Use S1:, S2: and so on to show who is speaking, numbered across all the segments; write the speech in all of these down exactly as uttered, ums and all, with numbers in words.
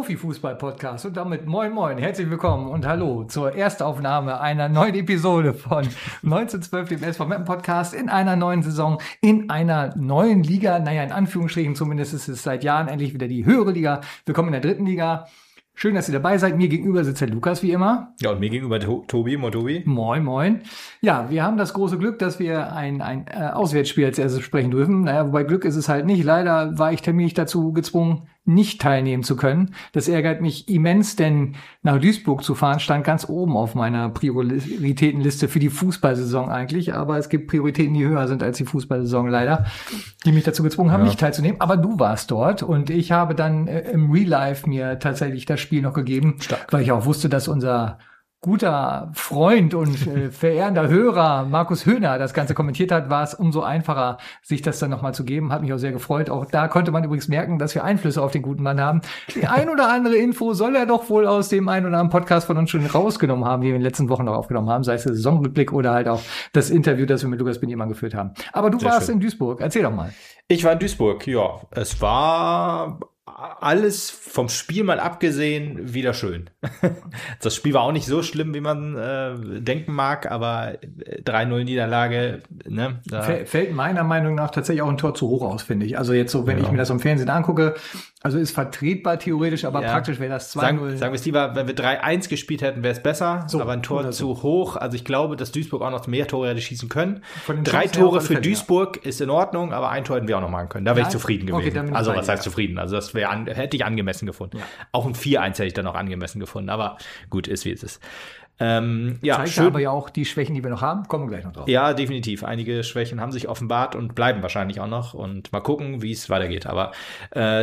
S1: Profifußball-Podcast und damit moin moin, herzlich willkommen und hallo zur Erstaufnahme einer neuen Episode von neunzehnhundertzwölf, dem S V Meppen Podcast, in einer neuen Saison, in einer neuen Liga, naja, in Anführungsstrichen zumindest ist es seit Jahren endlich wieder die höhere Liga. Willkommen in der dritten Liga. Schön, dass ihr dabei seid. Mir gegenüber sitzt der Lukas, wie immer.
S2: Ja, und mir gegenüber to- Tobi, moin Tobi.
S1: Moin, moin. Ja, wir haben das große Glück, dass wir ein, ein äh, Auswärtsspiel als erstes sprechen dürfen. Naja, wobei Glück ist es halt nicht. Leider war ich terminlich dazu gezwungen, nicht teilnehmen zu können. Das ärgert mich immens, denn nach Duisburg zu fahren stand ganz oben auf meiner Prioritätenliste für die Fußballsaison eigentlich. Aber es gibt Prioritäten, die höher sind als die Fußballsaison leider, die mich dazu gezwungen haben, ja. nicht teilzunehmen. Aber du warst dort und ich habe dann äh, im Real Life mir tatsächlich das Spiel noch gegeben, Stark. Weil ich auch wusste, dass unser guter Freund und äh, verehrender Hörer Markus Höhner das Ganze kommentiert hat, war es umso einfacher, sich das dann nochmal zu geben. Hat mich auch sehr gefreut. Auch da konnte man übrigens merken, dass wir Einflüsse auf den guten Mann haben. Die ein oder andere Info soll er doch wohl aus dem ein oder anderen Podcast von uns schon rausgenommen haben, die wir in den letzten Wochen noch aufgenommen haben, sei es der Saisonrückblick oder halt auch das Interview, das wir mit Lukas Benjamin geführt haben. Aber du sehr warst schön. In Duisburg. Erzähl doch mal.
S2: Ich war in Duisburg, ja. Es war alles vom Spiel mal abgesehen wieder schön. Das Spiel war auch nicht so schlimm, wie man äh, denken mag, aber drei null Niederlage, ne? Da
S1: fällt meiner Meinung nach tatsächlich auch ein Tor zu hoch aus, finde ich. Also jetzt so, wenn ja. ich mir das im Fernsehen angucke, also ist vertretbar theoretisch, aber ja. praktisch wäre das zwei null.
S2: Sagen, sagen wir es lieber, wenn wir drei eins gespielt hätten, wäre es besser, so, aber ein Tor zu so. hoch. Also ich glaube, dass Duisburg auch noch mehr Tore hätte schießen können. Drei Tore für Duisburg ja. ist in Ordnung, aber ein Tor hätten wir auch noch machen können. Da wäre ich zufrieden gewesen. Okay, also was heißt ja. zufrieden? Also das wäre an, hätte ich angemessen gefunden. Ja. Auch ein vier eins hätte ich dann auch angemessen gefunden, aber gut, ist wie es ist. Ähm, ja,
S1: zeigt schön. Aber ja auch die Schwächen, die wir noch haben, kommen wir gleich noch drauf.
S2: Ja, definitiv. Einige Schwächen haben sich offenbart und bleiben wahrscheinlich auch noch und mal gucken, wie es weitergeht. Aber äh,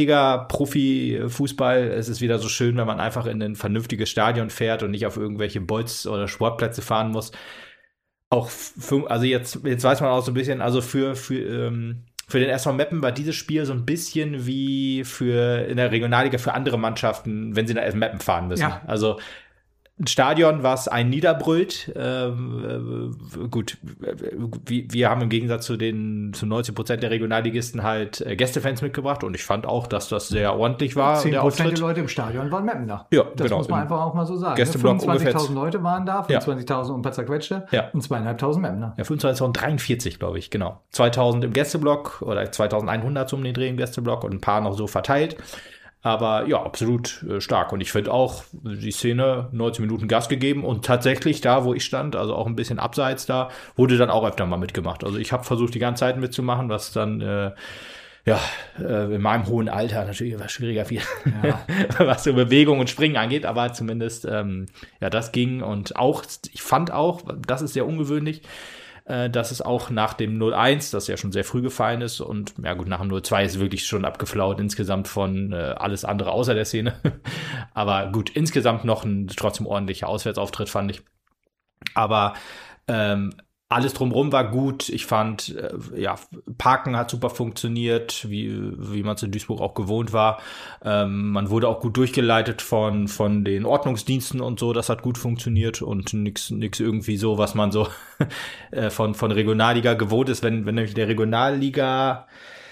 S2: Drittliga-Profi-Fußball, es ist wieder so schön, wenn man einfach in ein vernünftiges Stadion fährt und nicht auf irgendwelche Bolz- oder Sportplätze fahren muss. Auch, für, also jetzt, jetzt weiß man auch so ein bisschen, also für, für, ähm, Für den S V Meppen war dieses Spiel so ein bisschen wie für in der Regionalliga für andere Mannschaften, wenn sie nach Meppen fahren müssen. Ja. Also ein Stadion, was einen niederbrüllt. Ähm, äh, gut, wir, wir haben im Gegensatz zu den zu neunzig Prozent der Regionalligisten halt äh, Gästefans mitgebracht und ich fand auch, dass das sehr ordentlich war.
S1: zehn Prozent der Leute im Stadion waren Meppener.
S2: Ja,
S1: das
S2: genau.
S1: muss man einfach auch mal so sagen.
S2: Gästeblock
S1: fünfundzwanzigtausend Leute waren da, fünfundzwanzigtausend ja. und ein paar zerquetschte
S2: ja.
S1: und zweieinhalbtausend Meppener.
S2: Ja, fünfundzwanzigtausenddreiundvierzig, glaube ich, genau. zweitausend im Gästeblock oder zweitausendeinhundert um den Dreh im Gästeblock und ein paar noch so verteilt. Aber ja, absolut äh, stark. Und ich finde auch die Szene, neunzig Minuten Gas gegeben und tatsächlich da, wo ich stand, also auch ein bisschen abseits da, wurde dann auch öfter mal mitgemacht. Also ich habe versucht, die ganze Zeit mitzumachen, was dann äh, ja äh, in meinem hohen Alter natürlich etwas schwieriger wird, ja. was so Bewegung und Springen angeht. Aber zumindest, ähm, ja, das ging. Und auch, ich fand auch, das ist sehr ungewöhnlich, dass es auch nach dem null eins, das ja schon sehr früh gefallen ist und ja gut, nach dem null zwei ist wirklich schon abgeflaut insgesamt von äh, alles andere außer der Szene. Aber gut, insgesamt noch ein trotzdem ordentlicher Auswärtsauftritt, fand ich. Aber ähm, alles drumherum war gut. Ich fand, äh, ja, Parken hat super funktioniert, wie wie man es in Duisburg auch gewohnt war. Ähm, man wurde auch gut durchgeleitet von von den Ordnungsdiensten und so. Das hat gut funktioniert und nix nix irgendwie so, was man so äh, von von Regionalliga gewohnt ist. Wenn wenn nämlich der Regionalliga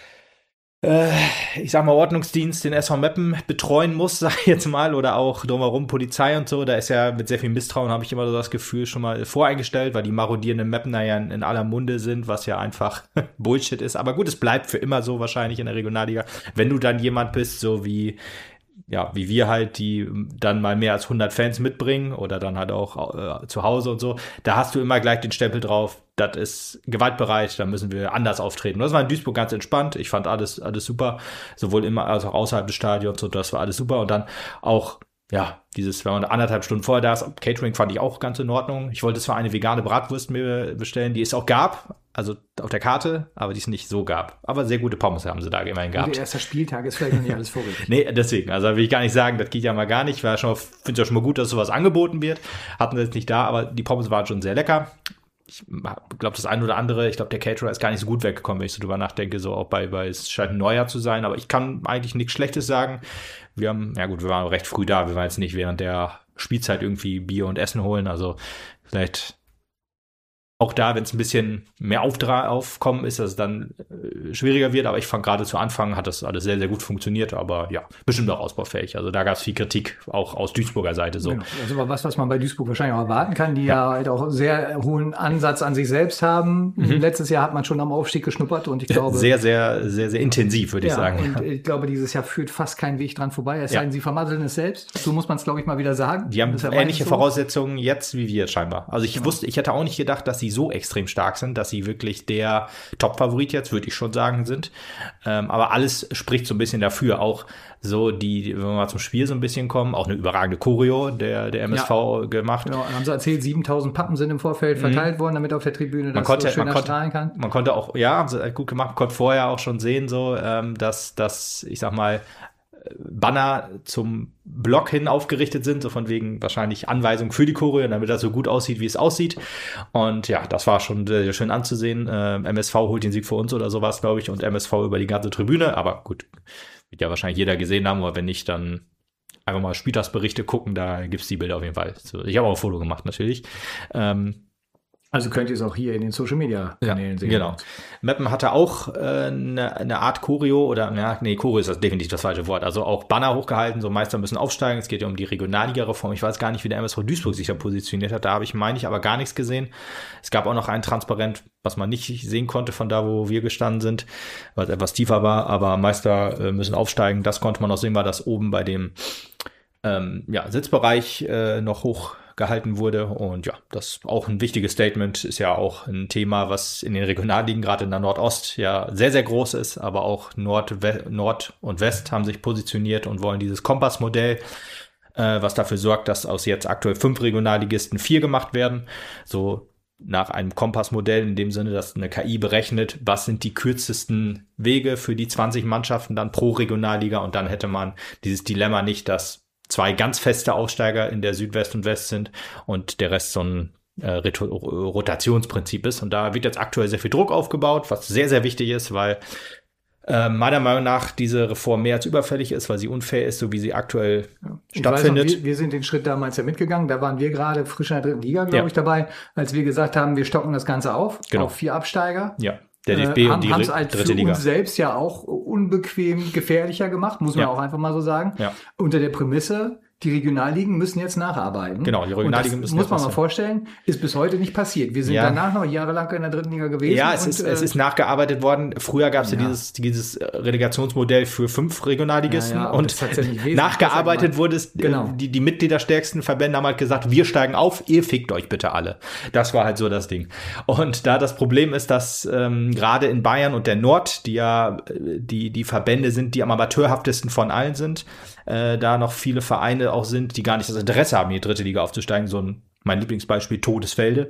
S2: äh, ich sag mal, Ordnungsdienst den S V Meppen betreuen muss, sag ich jetzt mal, oder auch drumherum Polizei und so, da ist ja mit sehr viel Misstrauen, habe ich immer so das Gefühl, schon mal voreingestellt, weil die marodierenden Meppener ja in, in aller Munde sind, was ja einfach Bullshit ist. Aber gut, es bleibt für immer so wahrscheinlich in der Regionalliga. Wenn du dann jemand bist, so wie ja, wie wir halt, die dann mal mehr als hundert Fans mitbringen oder dann halt auch äh, zu Hause und so, da hast du immer gleich den Stempel drauf, das ist gewaltbereit, da müssen wir anders auftreten. Und das war in Duisburg ganz entspannt, ich fand alles alles super, sowohl immer als auch außerhalb des Stadions und das war alles super und dann auch, ja, dieses, wenn man anderthalb Stunden vorher da ist, Catering fand ich auch ganz in Ordnung. Ich wollte zwar eine vegane Bratwurst mir bestellen, die es auch gab, also auf der Karte, aber die es nicht so gab. Aber sehr gute Pommes haben sie da immerhin gehabt.
S1: Der erste Spieltag ist vielleicht noch nicht alles vorrätig.
S2: Nee, deswegen, also will ich gar nicht sagen, das geht ja mal gar nicht. Ich finde es ja schon mal gut, dass sowas angeboten wird. Hatten sie jetzt nicht da, aber die Pommes waren schon sehr lecker. Ich glaube, das eine oder andere, ich glaube, der Caterer ist gar nicht so gut weggekommen, wenn ich so drüber nachdenke, so auch bei, bei es scheint ein Neujahr zu sein, aber ich kann eigentlich nichts Schlechtes sagen. Wir haben, ja gut, wir waren recht früh da, wir waren jetzt nicht während der Spielzeit irgendwie Bier und Essen holen, also vielleicht auch da, wenn es ein bisschen mehr Aufdra- aufkommen ist, dass es dann äh, schwieriger wird. Aber ich fand gerade zu Anfang hat das alles sehr, sehr gut funktioniert. Aber ja, bestimmt auch ausbaufähig. Also da gab es viel Kritik, auch aus Duisburger Seite so.
S1: Genau. Das ist aber was, was man bei Duisburg wahrscheinlich auch erwarten kann, die ja, ja halt auch sehr hohen Ansatz an sich selbst haben. Mhm. Letztes Jahr hat man schon am Aufstieg geschnuppert und ich glaube...
S2: Sehr, sehr, sehr, sehr intensiv, würde
S1: ja,
S2: ich sagen.
S1: Und ich glaube, dieses Jahr führt fast kein Weg dran vorbei. Es sei denn,
S2: ja.
S1: sie vermasseln es selbst. So muss man es, glaube ich, mal wieder sagen.
S2: Die haben
S1: ja
S2: ähnliche
S1: so.
S2: Voraussetzungen jetzt wie wir scheinbar. Also ich genau. wusste, ich hätte auch nicht gedacht, dass sie so extrem stark sind, dass sie wirklich der Top-Favorit jetzt, würde ich schon sagen, sind. Ähm, aber alles spricht so ein bisschen dafür. Auch so die, wenn wir mal zum Spiel so ein bisschen kommen, auch eine überragende Choreo der, der M S V ja. gemacht.
S1: Genau, haben sie erzählt, siebentausend Pappen sind im Vorfeld verteilt mhm. worden, damit auf der Tribüne
S2: man
S1: das
S2: konnte,
S1: so schön
S2: man
S1: erstrahlen
S2: konnte,
S1: kann.
S2: Man konnte auch, ja, haben sie gut gemacht, man konnte vorher auch schon sehen, so, ähm, dass, dass, ich sag mal, Banner zum Block hin aufgerichtet sind, so von wegen wahrscheinlich Anweisungen für die Choreo, damit das so gut aussieht, wie es aussieht. Und ja, das war schon sehr, sehr schön anzusehen. Ähm, M S V holt den Sieg für uns oder sowas, glaube ich, und M S V über die ganze Tribüne. Aber gut, wird ja wahrscheinlich jeder gesehen haben, aber wenn nicht, dann einfach mal Spieltagsberichte gucken, da gibt's die Bilder auf jeden Fall. Ich habe auch ein Foto gemacht, natürlich. Ähm,
S1: Also könnt ihr es auch hier in den Social-Media-Kanälen
S2: ja,
S1: sehen.
S2: Genau. Meppen hatte auch äh, eine, eine Art Choreo oder, ja, nee, Choreo ist das definitiv das falsche Wort. Also auch Banner hochgehalten, so Meister müssen aufsteigen. Es geht ja um die Regionalliga-Reform. Ich weiß gar nicht, wie der M S V Duisburg sich da positioniert hat. Da habe ich, meine ich, aber gar nichts gesehen. Es gab auch noch ein Transparent, was man nicht sehen konnte von da, wo wir gestanden sind, was etwas tiefer war. Aber Meister äh, müssen aufsteigen. Das konnte man auch sehen, war das oben bei dem ähm, ja, Sitzbereich äh, noch hoch gehalten wurde und ja, das ist auch ein wichtiges Statement, ist ja auch ein Thema, was in den Regionalligen, gerade in der Nordost, ja sehr, sehr groß ist, aber auch Nord, Nord und West haben sich positioniert und wollen dieses Kompassmodell, äh, was dafür sorgt, dass aus jetzt aktuell fünf Regionalligisten vier gemacht werden, so nach einem Kompassmodell in dem Sinne, dass eine K I berechnet, was sind die kürzesten Wege für die zwanzig Mannschaften dann pro Regionalliga und dann hätte man dieses Dilemma nicht, dass zwei ganz feste Aufsteiger in der Südwest und West sind und der Rest so ein äh, Rotationsprinzip ist. Und da wird jetzt aktuell sehr viel Druck aufgebaut, was sehr, sehr wichtig ist, weil äh, meiner Meinung nach diese Reform mehr als überfällig ist, weil sie unfair ist, so wie sie aktuell ja. stattfindet.
S1: Noch, wir, wir sind den Schritt damals ja mitgegangen. Da waren wir gerade frisch in der dritten Liga, glaube
S2: ja.
S1: ich, dabei, als wir gesagt haben, wir stocken das Ganze auf,
S2: genau.
S1: auf vier Absteiger.
S2: Ja. Der D F B
S1: äh,
S2: und die
S1: haben es halt
S2: dritte
S1: für
S2: Liga.
S1: uns selbst ja auch unbequem gefährlicher gemacht, muss man
S2: ja.
S1: auch einfach mal so sagen.
S2: Ja.
S1: Unter der Prämisse, die Regionalligen müssen jetzt nacharbeiten.
S2: Genau, die Regionalligen müssen
S1: muss man
S2: jetzt
S1: mal vorstellen, ist bis heute nicht passiert. Wir sind
S2: ja.
S1: danach noch jahrelang in der dritten Liga gewesen.
S2: Ja, es,
S1: und,
S2: ist,
S1: äh,
S2: es ist nachgearbeitet worden. Früher gab es ja.
S1: ja
S2: dieses, dieses Relegationsmodell für fünf Regionalligisten
S1: ja, ja,
S2: und
S1: ja
S2: nachgearbeitet wurde es,
S1: genau.
S2: die, die mitgliederstärksten Verbände haben halt gesagt, wir steigen auf, ihr fickt euch bitte alle. Das war halt so das Ding. Und da das Problem ist, dass ähm, gerade in Bayern und der Nord, die ja die, die Verbände sind, die am amateurhaftesten von allen sind, äh, da noch viele Vereine auch sind, die gar nicht das Interesse haben, in die dritte Liga aufzusteigen. So ein, mein Lieblingsbeispiel, Todesfelde.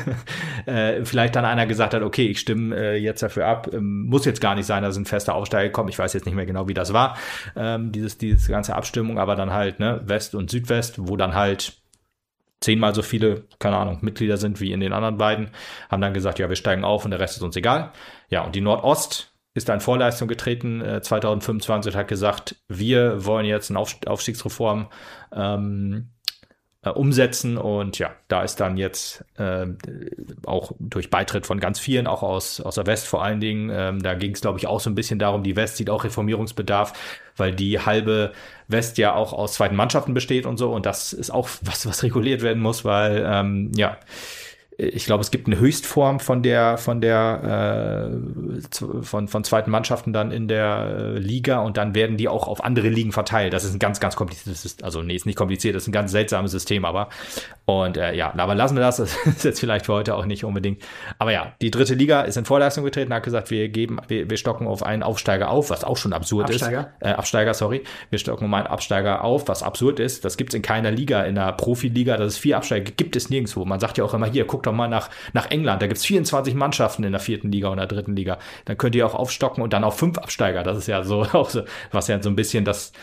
S2: äh, vielleicht dann einer gesagt hat, okay, ich stimme äh, jetzt dafür ab. Ähm, muss jetzt gar nicht sein, dass ein fester Aufsteiger kommt. Ich weiß jetzt nicht mehr genau, wie das war, ähm, dieses, dieses ganze Abstimmung, aber dann halt ne West und Südwest, wo dann halt zehnmal so viele, keine Ahnung, Mitglieder sind wie in den anderen beiden, haben dann gesagt, ja, wir steigen auf und der Rest ist uns egal. Ja, und die Nordost ist da in Vorleistung getreten, äh, zwanzig fünfundzwanzig, hat gesagt, wir wollen jetzt eine Auf- Aufstiegsreform ähm, äh, umsetzen und ja, da ist dann jetzt äh, auch durch Beitritt von ganz vielen, auch aus, aus der West vor allen Dingen, ähm, da ging es glaube ich auch so ein bisschen darum, die West sieht auch Reformierungsbedarf, weil die halbe West ja auch aus zweiten Mannschaften besteht und so und das ist auch was, was reguliert werden muss, weil ähm, ja, ich glaube, es gibt eine Höchstform von der von der äh, von von zweiten Mannschaften dann in der äh, Liga und dann werden die auch auf andere Ligen verteilt. Das ist ein ganz ganz kompliziertes System. Also nee, ist nicht kompliziert, das ist ein ganz seltsames System, aber und äh, ja, aber lassen wir das. Das ist jetzt vielleicht für heute auch nicht unbedingt. Aber ja, die dritte Liga ist in Vorleistung getreten, hat gesagt, wir geben, wir, wir stocken auf einen Aufsteiger auf, was auch schon absurd
S1: Absteiger?
S2: ist. Äh, Absteiger, sorry. Wir stocken um einen Absteiger auf, was absurd ist. Das gibt es in keiner Liga, in der Profiliga, dass es vier Absteiger gibt es nirgendwo. Man sagt ja auch immer hier, guckt doch mal nach, nach England, da gibt es vierundzwanzig Mannschaften in der vierten Liga und der dritten Liga. Dann könnt ihr auch aufstocken und dann auf fünf Absteiger. Das ist ja so auch so, was ja so ein bisschen das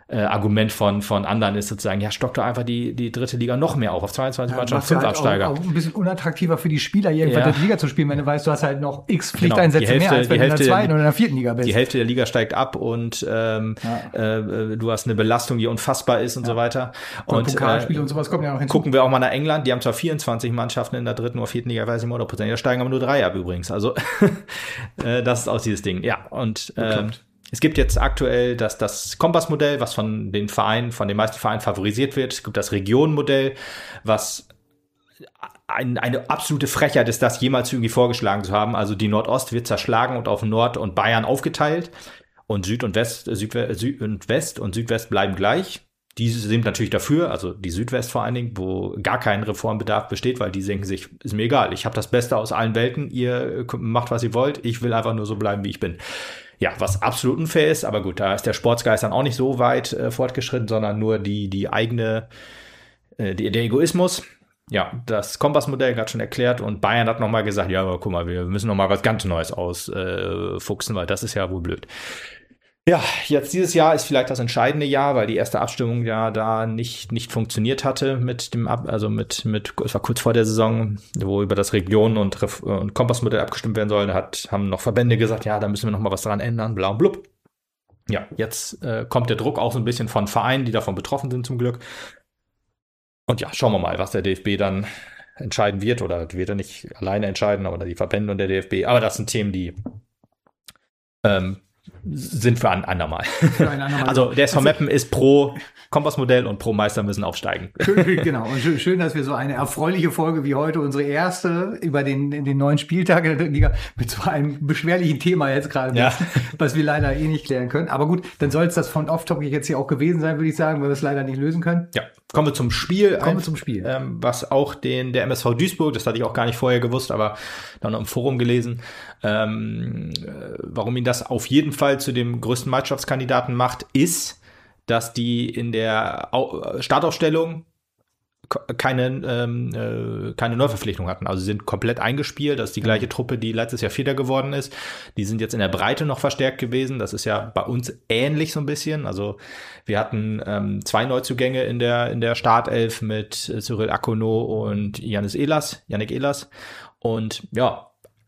S2: Äh, Argument von, von anderen ist sozusagen, ja, stock doch einfach die, die dritte Liga noch mehr auf, auf zweiundzwanzig
S1: Ja,
S2: Mannschaften,
S1: machst du
S2: fünf
S1: halt
S2: Absteiger.
S1: Auch, auch ein bisschen unattraktiver für die Spieler, irgendwann
S2: Ja.
S1: dritte Liga zu spielen, wenn du weißt, du hast halt noch x
S2: Genau.
S1: Pflichteinsätze
S2: Die Hälfte-
S1: mehr, als wenn
S2: die
S1: du in der
S2: Hälfte
S1: zweiten
S2: der-
S1: oder in der vierten Liga bist.
S2: Die Hälfte der Liga steigt ab und ähm,
S1: Ja.
S2: äh, du hast eine Belastung, die unfassbar ist und so weiter.
S1: Und
S2: Und
S1: Pokalspiele
S2: äh,
S1: und sowas kommt ja noch hinzu.
S2: gucken wir auch mal nach England, die haben zwar vierundzwanzig Mannschaften in der dritten oder vierten Liga, weiß ich nicht mehr hundertprozentig, da steigen aber nur drei ab übrigens. Also äh, das ist auch dieses Ding. Ja, und äh,
S1: Bekloppt.
S2: es gibt jetzt aktuell das, das Kompassmodell, was von den Vereinen, von den meisten Vereinen favorisiert wird. Es gibt das Regionenmodell, was ein, eine absolute Frechheit ist, das jemals irgendwie vorgeschlagen zu haben. Also die Nordost wird zerschlagen und auf Nord und Bayern aufgeteilt. Und Süd und West, Süd, Süd und West und Südwest bleiben gleich. Die sind natürlich dafür, also die Südwest vor allen Dingen, wo gar kein Reformbedarf besteht, weil die denken sich, ist mir egal, ich habe das Beste aus allen Welten, ihr macht, was ihr wollt, ich will einfach nur so bleiben, wie ich bin. Ja, was absolut unfair ist, aber gut, da ist der Sportsgeist dann auch nicht so weit äh, fortgeschritten, sondern nur die, die eigene, äh, die, der Egoismus. Ja, das Kompassmodell gerade schon erklärt und Bayern hat nochmal gesagt, ja, aber guck mal, wir müssen nochmal was ganz Neues ausfuchsen, äh, weil das ist ja wohl blöd. Ja, jetzt dieses Jahr ist vielleicht das entscheidende Jahr, weil die erste Abstimmung ja da nicht nicht funktioniert hatte mit dem Ab, also mit mit es war kurz vor der Saison, wo über das Regionen- und, Ref- und Kompassmodell abgestimmt werden soll. Da hat haben noch Verbände gesagt, ja, da müssen wir noch mal was dran ändern, bla und blub. Ja, jetzt äh, kommt der Druck auch so ein bisschen von Vereinen, die davon betroffen sind zum Glück. Und ja, schauen wir mal, was der D F B dann entscheiden wird oder wird er nicht alleine entscheiden, aber die Verbände und der D F B. Aber das sind Themen, die ähm, sind für ein andermal.
S1: Für ein andermal.
S2: Also der S V
S1: Also-
S2: Meppen ist pro Kompassmodell und pro Meister müssen aufsteigen.
S1: Schön, genau. Und schön, schön, dass wir so eine erfreuliche Folge wie heute, unsere erste über den, den neuen Spieltag in der dritten Liga, mit so einem beschwerlichen Thema jetzt gerade,
S2: Ja.
S1: nutzen, was wir leider eh nicht klären können. Aber gut, dann soll es das von Off-Topic jetzt hier auch gewesen sein, würde ich sagen, weil wir es leider nicht lösen können.
S2: Ja, kommen wir zum Spiel.
S1: Kommen wir zum Spiel.
S2: Ähm, was auch den der M S V Duisburg, das hatte ich auch gar nicht vorher gewusst, aber dann im Forum gelesen, ähm, äh, warum ihn das auf jeden Fall zu dem größten Meisterschaftskandidaten macht, ist, dass die in der Au- Startaufstellung ko- keine, ähm, äh, keine Neuverpflichtung hatten. Also sie sind komplett eingespielt. Das ist die gleiche Truppe, die letztes Jahr Vierter geworden ist. Die sind jetzt in der Breite noch verstärkt gewesen. Das ist ja bei uns ähnlich so ein bisschen. Also wir hatten ähm, zwei Neuzugänge in der, in der Startelf mit äh, Cyril Akono und Janis Ehlers, Yannick Ehlers. Und ja,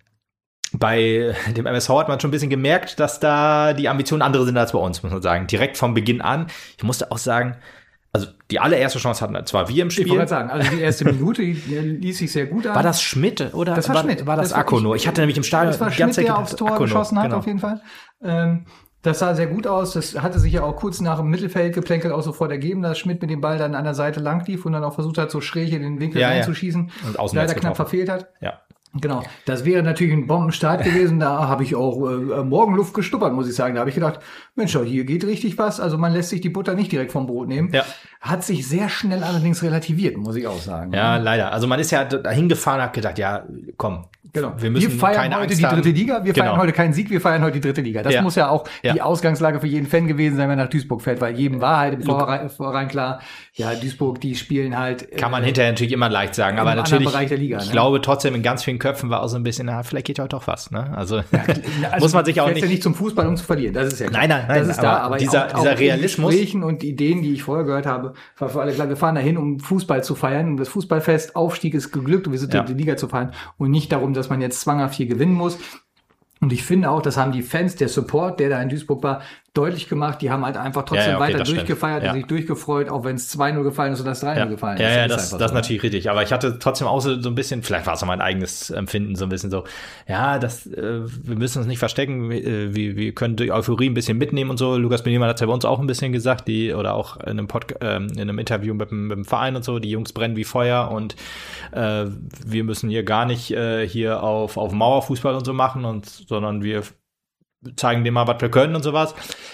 S2: bei dem M S V hat man schon ein bisschen gemerkt, dass da die Ambitionen andere sind als bei uns, muss man sagen. Direkt vom Beginn an. Ich musste auch sagen, also die allererste Chance hatten zwar wir im
S1: Ich wollte
S2: Spiel.
S1: gerade sagen, also die erste Minute die, die ließ sich sehr gut an.
S2: War das Schmidt oder
S1: Das war
S2: war,
S1: Schmidt.
S2: war das,
S1: Das war
S2: Akono?
S1: ich-
S2: Ich hatte nämlich im Stadion
S1: Das war
S2: die
S1: Schmidt,
S2: ganze Zeit
S1: der
S2: gedacht,
S1: aufs Tor
S2: Akono,
S1: geschossen hat,
S2: genau.
S1: auf jeden Fall. Ähm, das sah sehr gut aus. Das hatte sich ja auch kurz nach dem Mittelfeld geplänkelt auch sofort ergeben, dass Schmidt mit dem Ball dann an der Seite lang lief und dann auch versucht hat, so schräg in den Winkel
S2: Ja, ja.
S1: reinzuschießen.
S2: Und Außennetz
S1: Leider knapp
S2: getroffen.
S1: verfehlt hat.
S2: Ja.
S1: Genau, das wäre natürlich ein Bombenstart gewesen. Da habe ich auch äh, Morgenluft gestuppert, muss ich sagen. Da habe ich gedacht, Mensch, hier geht richtig was. Also man lässt sich die Butter nicht direkt vom Brot nehmen.
S2: Ja.
S1: Hat sich sehr schnell allerdings relativiert, muss ich auch sagen.
S2: Ja, leider. Also man ist ja dahin gefahren und hat gedacht, ja, komm,
S1: Genau.
S2: wir müssen
S1: feiern
S2: keine
S1: heute
S2: Angst
S1: die
S2: haben.
S1: dritte Liga. Wir
S2: Genau.
S1: feiern heute keinen Sieg, wir feiern heute die dritte Liga. Das
S2: Ja.
S1: muss ja auch
S2: Ja.
S1: die Ausgangslage für jeden Fan gewesen sein, wenn er nach Duisburg fährt, weil jedem war halt im Vorrein, Vorrein klar, ja, Duisburg, die spielen halt.
S2: Kann man
S1: äh,
S2: hinterher natürlich immer leicht sagen,
S1: im
S2: aber
S1: anderen
S2: natürlich,
S1: Bereich der Liga,
S2: ich
S1: ne?
S2: glaube trotzdem in ganz vielen Köpfen war auch so ein bisschen, na, vielleicht geht heute doch was, ne? Also,
S1: Also,
S2: muss man sich auch
S1: du fährst
S2: nicht,
S1: ja nicht zum Fußball, um zu verlieren. Das ist ja klar.
S2: Nein, nein, nein,
S1: Das ist da,
S2: aber
S1: aber
S2: dieser-
S1: auch,
S2: dieser
S1: auch
S2: Realismus-
S1: in Gesprächen und Ideen, die ich vorher gehört habe, war für alle klar, wir fahren dahin, um Fußball zu feiern, um das Fußballfest, Aufstieg ist geglückt und wir sind
S2: Ja.
S1: in die Liga zu feiern und nicht darum, dass man jetzt zwanghaft hier gewinnen muss. Und ich finde auch, das haben die Fans, der Support, der da in Duisburg war, deutlich gemacht. Die haben halt einfach trotzdem
S2: Ja, ja, okay,
S1: weiter
S2: das stimmt.
S1: durchgefeiert
S2: Ja.
S1: und sich durchgefreut, auch wenn es zwei null gefallen ist oder das drei null
S2: Ja,
S1: gefallen
S2: ja,
S1: ist.
S2: ja,
S1: ist
S2: das,
S1: einfach
S2: das ist
S1: so.
S2: natürlich richtig. Aber ich hatte trotzdem auch so, so ein bisschen, vielleicht war es auch mein eigenes Empfinden, so ein bisschen so, ja, das, äh, wir müssen uns nicht verstecken, wir, wir, wir können die Euphorie ein bisschen mitnehmen und so. Lukas Benemann hat es ja bei uns auch ein bisschen gesagt, die, oder auch in einem Pod, ähm, in einem Interview mit dem, mit dem Verein und so, die Jungs brennen wie Feuer und äh, wir müssen hier gar nicht äh, hier auf, auf Mauerfußball und so machen, und sondern wir zeigen dem mal, was wir können und sowas.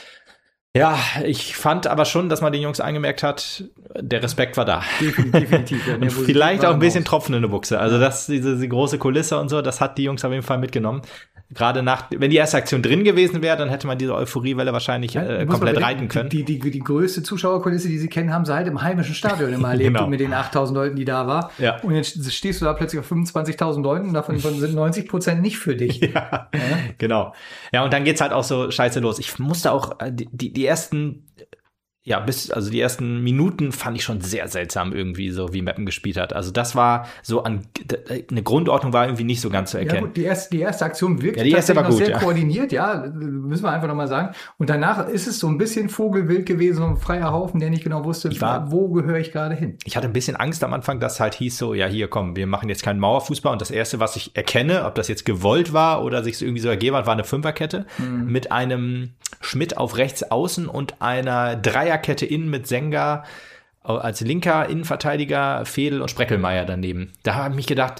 S2: Ja, ich fand aber schon, dass man den Jungs angemerkt hat, der Respekt war da.
S1: Definitiv. Ja,
S2: Und
S1: Nervosität
S2: vielleicht
S1: war
S2: auch ein bisschen
S1: raus.
S2: Tropfen in der Buchse. Also das, diese, diese große Kulisse und so, das hat die Jungs auf jeden Fall mitgenommen. Gerade nach, wenn die erste Aktion drin gewesen wäre, dann hätte man diese Euphoriewelle wahrscheinlich
S1: Ja,
S2: äh,
S1: muss man
S2: komplett
S1: bedenken,
S2: reiten können.
S1: Die, die, die, die größte Zuschauerkulisse, die sie kennen, haben sie halt im heimischen Stadion immer erlebt
S2: Genau.
S1: mit den achttausend Leuten, die da war.
S2: Ja.
S1: Und jetzt stehst du da plötzlich auf fünfundzwanzigtausend Leuten und davon sind neunzig Prozent nicht für dich.
S2: Ja, genau. Ja, und dann geht's halt auch so scheiße los. Ich musste auch, äh, die, die, die ersten, ja, bis, also die ersten Minuten fand ich schon sehr seltsam irgendwie, so wie Meppen gespielt hat. Also das war so an, eine Grundordnung war irgendwie nicht so ganz zu erkennen.
S1: Ja gut, die erste, die erste Aktion wirkt
S2: ja, die erste
S1: tatsächlich
S2: war gut,
S1: noch sehr
S2: ja.
S1: koordiniert, ja, müssen wir einfach nochmal sagen. Und danach ist es so ein bisschen Vogelwild gewesen, so ein freier Haufen, der nicht genau wusste,
S2: war,
S1: wo gehöre ich gerade hin.
S2: Ich hatte ein bisschen Angst am Anfang, dass halt hieß so, ja hier komm, wir machen jetzt keinen Mauerfußball und das Erste, was ich erkenne, ob das jetzt gewollt war oder sich irgendwie so ergeben hat, war eine Fünferkette mhm. mit einem Schmidt auf rechts außen und einer Dreierkette innen mit Senga als linker Innenverteidiger, Fedel und Spreckelmeier daneben. Da habe ich mich gedacht,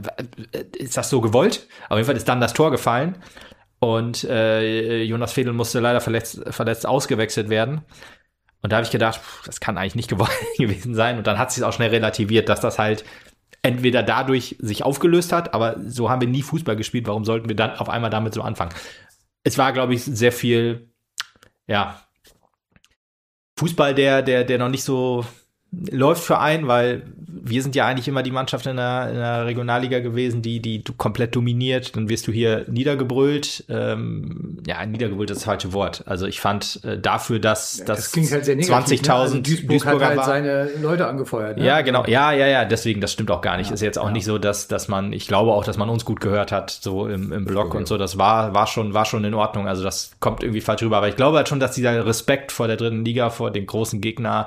S2: ist das so gewollt? Auf jeden Fall ist dann das Tor gefallen und äh, Jonas Fedel musste leider verletzt, verletzt ausgewechselt werden. Und da habe ich gedacht, das kann eigentlich nicht gewollt gewesen sein. Und dann hat sich auch schnell relativiert, dass das halt entweder dadurch sich aufgelöst hat, aber so haben wir nie Fußball gespielt. Warum sollten wir dann auf einmal damit so anfangen? Es war, glaube ich, sehr viel, ja, Fußball, der, der, der noch nicht so läuft für einen, weil wir sind ja eigentlich immer die Mannschaft in der, in der Regionalliga gewesen, die, die komplett dominiert. Dann wirst du hier niedergebrüllt. Ähm, ja, niedergebrüllt ist das falsche Wort. Also ich fand äh, dafür, dass
S1: ja,
S2: das,
S1: das klingt halt sehr negativ,
S2: zwanzigtausend
S1: ne? Also Duisburg
S2: Duisburger
S1: hat halt
S2: war.
S1: seine Leute angefeuert. Ne?
S2: Ja, genau. Ja, ja, ja. Deswegen, das stimmt auch gar nicht.
S1: Ja,
S2: ist jetzt auch
S1: ja.
S2: nicht so, dass, dass man, ich glaube auch, dass man uns gut gehört hat, so im, im Blog
S1: okay.
S2: und so. Das war, war schon, war schon in Ordnung. Also das kommt irgendwie falsch rüber. Aber ich glaube halt schon, dass dieser Respekt vor der dritten Liga, vor dem großen Gegner,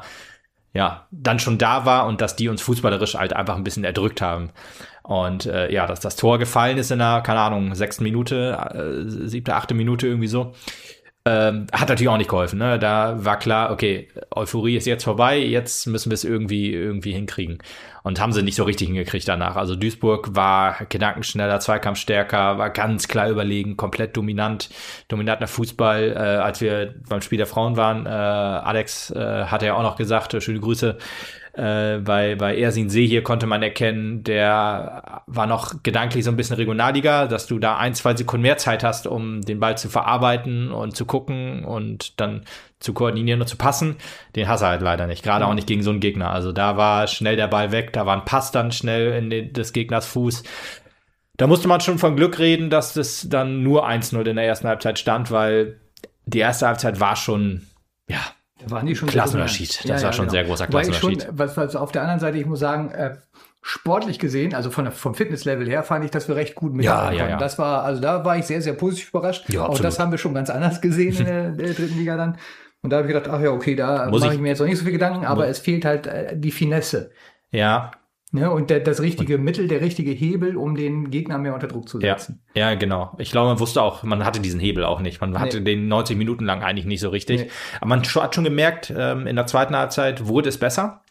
S2: ja, dann schon da war und dass die uns fußballerisch halt einfach ein bisschen erdrückt haben. Und äh, ja, dass das Tor gefallen ist in der, keine Ahnung, sechsten Minute, äh, siebte, achte Minute irgendwie so, ähm, hat natürlich auch nicht geholfen. Ne? Da war klar, okay, Euphorie ist jetzt vorbei, jetzt müssen wir es irgendwie irgendwie hinkriegen. Und haben sie nicht so richtig hingekriegt danach. Also Duisburg war gedankenschneller, zweikampfstärker, war ganz klar überlegen, komplett dominant, dominanter Fußball. Äh, als wir beim Spiel der Frauen waren, äh, Alex äh, hatte ja auch noch gesagt, äh, schöne Grüße, Äh, bei, bei Ersin See hier konnte man erkennen, der war noch gedanklich so ein bisschen Regionalliga, dass du da ein, zwei Sekunden mehr Zeit hast, um den Ball zu verarbeiten und zu gucken und dann zu koordinieren und zu passen. Den hast du halt leider nicht, gerade auch nicht gegen so einen Gegner. Also da war schnell der Ball weg, da war ein Pass dann schnell in den, des Gegners Fuß. Da musste man schon von Glück reden, dass das dann nur eins null in der ersten Halbzeit stand, weil die erste Halbzeit war schon, ja,
S1: waren die schon
S2: Klassenunterschied. Das
S1: ja,
S2: war
S1: ja,
S2: schon ein
S1: genau.
S2: sehr großer
S1: Wobei ich
S2: Klassenunterschied.
S1: schon, was, was auf der anderen Seite, ich muss sagen, äh, sportlich gesehen, also von der, vom Fitnesslevel her, fand ich, dass wir recht gut mitmachen
S2: Ja, ja,
S1: konnten.
S2: ja.
S1: Das war, also da war ich sehr, sehr positiv überrascht.
S2: Ja,
S1: Auch
S2: absolut.
S1: das haben wir schon ganz anders gesehen in der, der dritten Liga dann. Und da habe ich gedacht, ach ja, okay, da
S2: Muss
S1: mache
S2: ich-
S1: ich mir jetzt noch nicht so viel Gedanken, aber es fehlt halt äh, die Finesse.
S2: Ja,
S1: Ne? Und der, das richtige Mittel, der richtige Hebel, um den Gegner mehr unter Druck zu
S2: ja,
S1: setzen.
S2: ja, genau. Ich glaube, man wusste auch, man hatte diesen Hebel auch nicht. Man hatte
S1: Nee.
S2: den neunzig Minuten lang eigentlich nicht so richtig.
S1: Nee.
S2: Aber man scho- hat schon gemerkt, ähm, in der zweiten Halbzeit wurde es besser.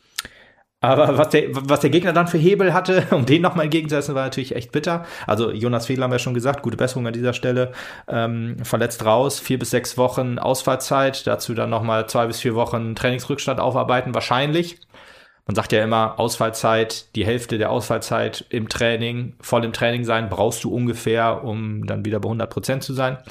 S2: Aber was der, was der Gegner dann für Hebel hatte, um den nochmal entgegenzusetzen, war natürlich echt bitter. Also Jonas Fedel haben wir schon gesagt, gute Besserung an dieser Stelle. Ähm, verletzt raus, vier bis sechs Wochen Ausfallzeit, dazu dann nochmal zwei bis vier Wochen Trainingsrückstand aufarbeiten, wahrscheinlich. Man sagt ja immer, Ausfallzeit, die Hälfte der Ausfallzeit im Training, voll im Training sein, brauchst du ungefähr, um dann wieder bei hundert Prozent zu sein.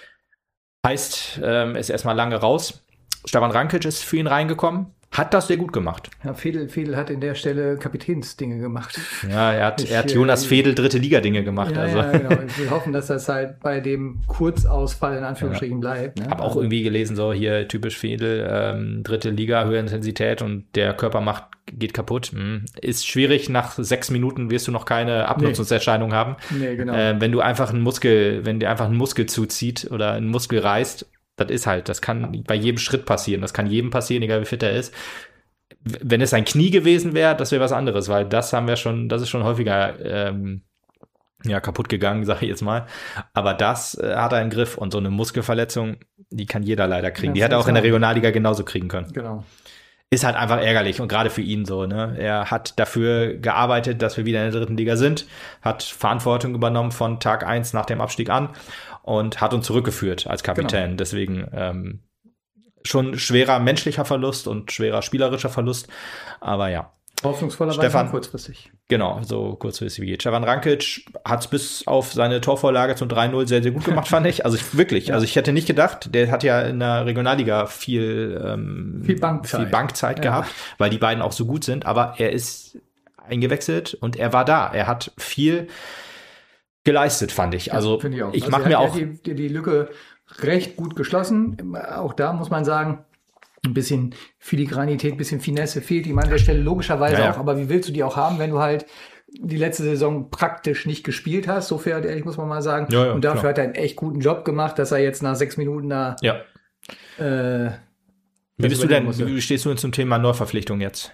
S2: Heißt, ähm, ist erstmal lange raus. Stefan Rankic ist für ihn reingekommen, hat das sehr gut gemacht.
S1: Ja, Fedel, Fedel hat in der Stelle Kapitänsdinge gemacht.
S2: Ja, er hat,
S1: Ich,
S2: er hat
S1: äh,
S2: Jonas Fedel dritte Liga-Dinge gemacht.
S1: Ja,
S2: also.
S1: ja, genau. Ich will hoffen, dass das halt bei dem Kurzausfall in Anführungsstrichen bleibt. Ne?
S2: Hab auch irgendwie gelesen, so hier typisch Fedel, ähm, dritte Liga, höhere Intensität und der Körper macht, geht kaputt. Hm. Ist schwierig, nach sechs Minuten wirst du noch keine Abnutzungserscheinung haben.
S1: Nee, genau.
S2: Äh, wenn du einfach einen Muskel, wenn dir einfach ein Muskel zuzieht oder ein Muskel reißt, das ist halt, das kann bei jedem Schritt passieren. Das kann jedem passieren, egal wie fit er ist. W- Wenn es ein Knie gewesen wäre, das wäre was anderes, weil das haben wir schon, das ist schon häufiger ähm, ja, kaputt gegangen, sage ich jetzt mal. Aber das äh, hat er im Griff und so eine Muskelverletzung, die kann jeder leider kriegen.
S1: Ja,
S2: die hätte er auch in der
S1: klar.
S2: Regionalliga genauso kriegen können.
S1: Genau.
S2: Ist halt einfach ärgerlich und gerade für ihn so, ne? Er hat dafür gearbeitet, dass wir wieder in der dritten Liga sind, hat Verantwortung übernommen von Tag eins nach dem Abstieg an und hat uns zurückgeführt als Kapitän.
S1: Genau.
S2: Deswegen ähm, schon schwerer menschlicher Verlust und schwerer spielerischer Verlust. Aber ja,
S1: Hoffnungsvollerweise
S2: Stefan.
S1: kurzfristig.
S2: genau, so kurzfristig wie geht. Stefan Rankic hat es bis auf seine Torvorlage zum drei null sehr, sehr gut gemacht, fand ich. Also ich, wirklich,
S1: Ja.
S2: also ich hätte nicht gedacht, der hat ja in der Regionalliga viel, ähm,
S1: Viel Bankzeit.
S2: viel Bankzeit
S1: Ja.
S2: gehabt, weil die beiden auch so gut sind, aber er ist eingewechselt und er war da. Er hat viel geleistet, fand ich. Also
S1: Ja, finde ich, auch.
S2: ich
S1: Also
S2: mache
S1: er
S2: mir
S1: hat
S2: auch,
S1: ja die, die, die Lücke recht gut geschlossen. Auch da muss man sagen, ein bisschen Filigranität, ein bisschen Finesse fehlt ihm an der Stelle logischerweise
S2: ja, ja.
S1: auch. Aber wie willst du die auch haben, wenn du halt die letzte Saison praktisch nicht gespielt hast, so fair und ehrlich muss man mal sagen.
S2: Ja, ja,
S1: und dafür
S2: klar.
S1: hat er einen echt guten Job gemacht, dass er jetzt nach sechs Minuten da
S2: Ja.
S1: Äh,
S2: Wie bist du denn,
S1: musste.
S2: wie stehst du denn zum Thema Neuverpflichtung jetzt?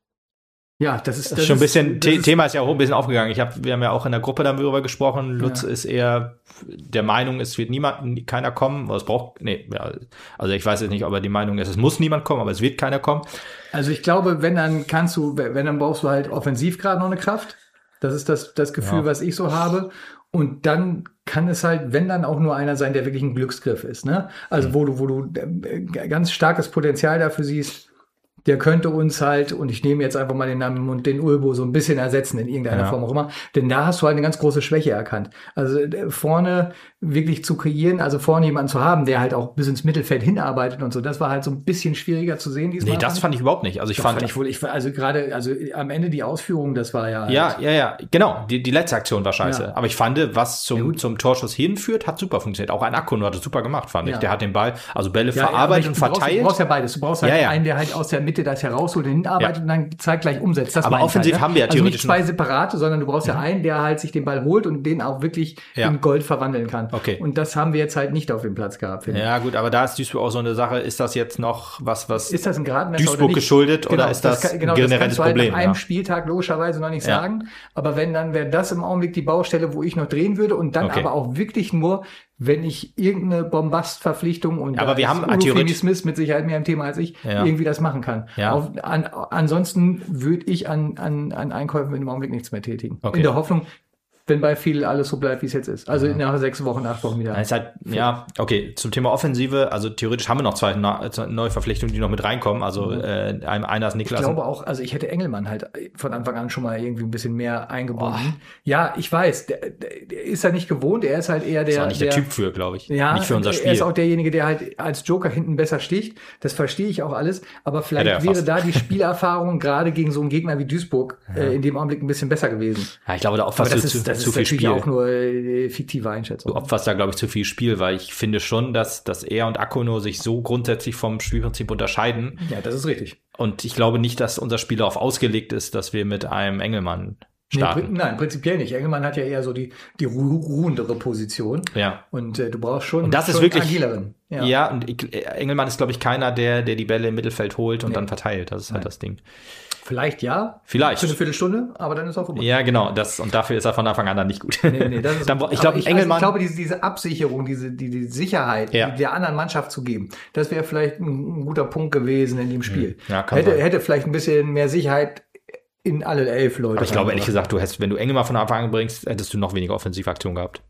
S1: Ja, das ist,
S2: Das
S1: das
S2: ist schon ein
S1: ist,
S2: bisschen,
S1: das
S2: The-
S1: ist,
S2: Thema ist ja auch ein bisschen aufgegangen. Ich hab, wir haben ja auch in der Gruppe darüber gesprochen. Lutz
S1: Ja.
S2: ist eher der Meinung, es wird niemand, keiner kommen. Oder es braucht, nee, ja, also ich weiß jetzt nicht, ob er die Meinung ist, es muss niemand kommen, aber es wird keiner kommen.
S1: Also ich glaube, wenn dann kannst du, wenn dann brauchst du halt offensiv gerade noch eine Kraft. Das ist das, das Gefühl,
S2: Ja.
S1: was ich so habe. Und dann kann es halt, wenn dann auch nur einer sein, der wirklich ein Glücksgriff ist, ne? Also wo du, wo du äh, ganz starkes Potenzial dafür siehst, der könnte uns halt, und ich nehme jetzt einfach mal den Namen im Mund, den Ulbo so ein bisschen ersetzen in irgendeiner
S2: Ja.
S1: Form auch immer. Denn da hast du halt eine ganz große Schwäche erkannt. Also äh, vorne wirklich zu kreieren, also vorne jemanden zu haben, der halt auch bis ins Mittelfeld hinarbeitet und so, das war halt so ein bisschen schwieriger zu sehen diesmal.
S2: Nee, das fand ich überhaupt nicht. Also ich
S1: Das
S2: fand,
S1: fand ich wohl, ich, also gerade, also am Ende die Ausführung, das war ja.
S2: ja, ja, ja, genau. Die, die letzte Aktion war scheiße.
S1: Ja.
S2: Aber ich fand, was
S1: Ja,
S2: zum,
S1: gut.
S2: zum Torschuss hinführt, hat super funktioniert. Auch ein Akkuno hat es super gemacht, fand ich.
S1: Ja.
S2: Der hat den Ball, also Bälle
S1: Ja,
S2: verarbeitet
S1: ja,
S2: und
S1: du brauchst,
S2: verteilt.
S1: Du brauchst ja beides. Du brauchst halt
S2: Ja, ja.
S1: einen, der halt aus der Mitte das herausholt, hinarbeitet
S2: Ja.
S1: und dann zeitgleich umsetzt. Das
S2: Aber
S1: meine ich
S2: offensiv
S1: halt, ne?
S2: haben wir ja
S1: also nicht
S2: theoretisch
S1: zwei
S2: noch-
S1: separate, sondern du brauchst ja einen, der halt sich den Ball holt und den auch wirklich
S2: Ja.
S1: in Gold verwandeln kann.
S2: Okay.
S1: Und das haben wir jetzt halt nicht auf dem Platz gehabt, finde ich.
S2: Ja, gut, aber da ist Duisburg auch so eine Sache. Ist das jetzt noch was, was
S1: Ist das ein Gradmesser
S2: Duisburg
S1: oder nicht?
S2: geschuldet
S1: Genau,
S2: oder ist das,
S1: kann- genau,
S2: ein
S1: das
S2: generelles
S1: kannst du halt
S2: Problem?
S1: nach einem
S2: Ja.
S1: Spieltag logischerweise noch nicht
S2: Ja.
S1: sagen. Aber wenn, dann wäre das im Augenblick die Baustelle, wo ich noch drehen würde. Und dann
S2: Okay.
S1: aber auch wirklich nur, wenn ich irgendeine Bombastverpflichtung und
S2: Aber
S1: da
S2: wir
S1: ist
S2: haben
S1: Olufemi
S2: theoretisch-
S1: Smith mit Sicherheit mehr im Thema als ich,
S2: Ja.
S1: irgendwie das machen kann.
S2: Ja.
S1: Auf, an, ansonsten würde ich an, an, an Einkäufen im Augenblick nichts mehr tätigen.
S2: Okay.
S1: In der Hoffnung, wenn bei viel alles so bleibt, wie es jetzt ist. Also nach sechs Wochen, acht Wochen wieder.
S2: Ja, ist halt, ja, okay, zum Thema Offensive, also theoretisch haben wir noch zwei Na- neue Verpflichtungen, die noch mit reinkommen. Also äh, ein- einer ist
S1: Ich
S2: Niklas.
S1: glaube auch, also ich hätte Engelmann halt von Anfang an schon mal irgendwie ein bisschen mehr eingebunden. Ja, ich weiß, der, der, der ist ja nicht gewohnt, er ist halt eher der.
S2: ist auch nicht der, Typ für, glaube ich.
S1: Ja,
S2: nicht für unser
S1: er
S2: Spiel.
S1: ist auch derjenige, der halt als Joker hinten besser sticht. Das verstehe ich auch alles. Aber vielleicht
S2: Hätte er
S1: wäre
S2: fast.
S1: da die Spielerfahrung gerade gegen so einen Gegner wie Duisburg äh, in dem Augenblick ein bisschen besser gewesen.
S2: ja, ich glaube, da
S1: Aber
S2: opferst
S1: das
S2: du
S1: ist,
S2: zu,
S1: das
S2: zu
S1: ist
S2: viel
S1: natürlich
S2: Spiel.
S1: auch nur äh, fiktive Einschätzung.
S2: Du opferst da, glaube ich, zu viel Spiel, weil ich finde schon, dass, dass er und Akuno sich so grundsätzlich vom Spielprinzip unterscheiden.
S1: Ja, das ist richtig.
S2: Und ich glaube nicht, dass unser Spiel darauf ausgelegt ist, dass wir mit einem Engelmann
S1: Nee,
S2: starten.
S1: pri- nein, prinzipiell nicht. Engelmann hat ja eher so die, die ru ruhendere Position.
S2: Ja.
S1: Und äh, du brauchst schon,
S2: Und das ist
S1: schon
S2: wirklich-
S1: agileren.
S2: Ja, und ich, Engelmann ist, glaube ich, keiner, der, der die Bälle im Mittelfeld holt und
S1: Nee.
S2: dann verteilt. Das ist halt
S1: Nein.
S2: das Ding.
S1: Vielleicht ja.
S2: Vielleicht.
S1: Für eine Viertelstunde, aber dann ist auch vorbei.
S2: Ja, genau. Das, und dafür ist er von Anfang an dann nicht gut.
S1: Nee, nee, das ist,
S2: dann, bra- ich
S1: aber
S2: glaube,
S1: ich,
S2: Engelmann.
S1: Also ich glaube, diese, diese Absicherung, diese die, die Sicherheit
S2: Ja.
S1: der anderen Mannschaft zu geben, das wäre vielleicht ein, ein guter Punkt gewesen in dem Spiel.
S2: Ja, kann
S1: hätte,
S2: sein.
S1: hätte vielleicht ein bisschen mehr Sicherheit in alle elf Leute.
S2: aber ich glaube, ehrlich
S1: reingebracht.
S2: gesagt, du hättest, wenn du Engelmann von Anfang an bringst, hättest du noch weniger Offensivaktion gehabt.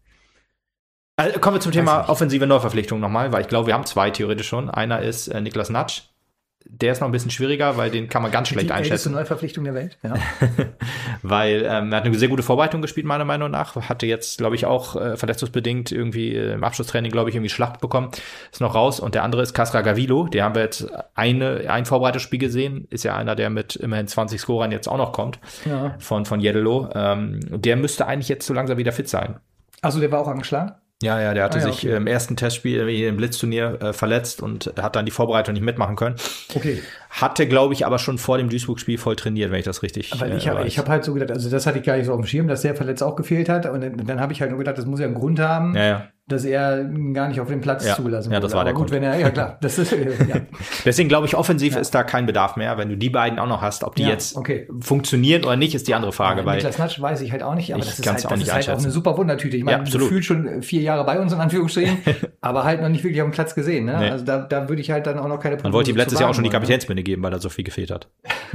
S2: Also kommen wir zum Thema
S1: nicht.
S2: offensive Neuverpflichtung nochmal, weil ich glaube, wir haben zwei theoretisch schon. Einer ist äh, Niklas Natsch. Der ist noch ein bisschen schwieriger, weil den kann man ganz schlecht
S1: die älteste
S2: einschätzen.
S1: Neuverpflichtung der Welt. Ja.
S2: Weil ähm, er hat eine sehr gute Vorbereitung gespielt, meiner Meinung nach. Hatte jetzt, glaube ich, auch äh, verletzungsbedingt irgendwie äh, im Abschlusstraining, glaube ich, irgendwie Schlacht bekommen. Ist noch raus. Und der andere ist Kasra Gavilo. Der haben wir jetzt eine, ein Vorbereitungsspiel gesehen. Ist ja einer, der mit immerhin zwanzig Scorern jetzt auch noch kommt.
S1: Ja.
S2: Von, von Jeddelo. Ähm, der müsste eigentlich jetzt so langsam wieder fit sein.
S1: Also der war auch angeschlagen?
S2: Ja, ja, der hatte
S1: Ah, ja,
S2: sich
S1: okay.
S2: äh, im ersten Testspiel äh, im Blitzturnier äh, verletzt und hat dann die Vorbereitung nicht mitmachen können.
S1: Okay.
S2: Hatte, glaube ich, aber schon vor dem Duisburg-Spiel voll trainiert, wenn ich das richtig
S1: Weil ich
S2: äh,
S1: habe
S2: weiß.
S1: ich hab halt so gedacht, also das hatte ich gar nicht so auf dem Schirm, dass der verletzt auch gefehlt hat. Und dann, dann habe ich halt nur gedacht, das muss ja einen Grund haben,
S2: Ja, ja.
S1: dass er gar nicht auf den Platz
S2: Ja.
S1: zugelassen
S2: Ja, das
S1: wurde.
S2: war der
S1: Aber gut,
S2: Grund.
S1: wenn er, ja klar, das ist, äh, ja.
S2: Deswegen glaube ich, offensiv
S1: Ja.
S2: ist da kein Bedarf mehr. Wenn du die beiden auch noch hast, ob die
S1: Ja,
S2: jetzt
S1: okay.
S2: funktionieren oder nicht, ist die andere Frage. Weil
S1: Niklas Natsch weiß ich halt auch nicht, aber
S2: Ich
S1: das ist
S2: kann's
S1: halt,
S2: auch
S1: das
S2: nicht
S1: ist halt auch
S2: einschätzen.
S1: eine super Wundertüte. Ich meine,
S2: Ja, absolut.
S1: gefühlt schon vier Jahre bei uns in Anführungsstrichen, aber halt noch nicht wirklich auf dem Platz gesehen. Ne?
S2: Nee.
S1: Also da, da würde ich halt dann auch noch keine
S2: man wollte ihm
S1: Prognose
S2: letztes
S1: zu
S2: Jahr auch schon die
S1: wagen wollen,
S2: Kapitänsbinde geben, weil er so viel gefehlt hat.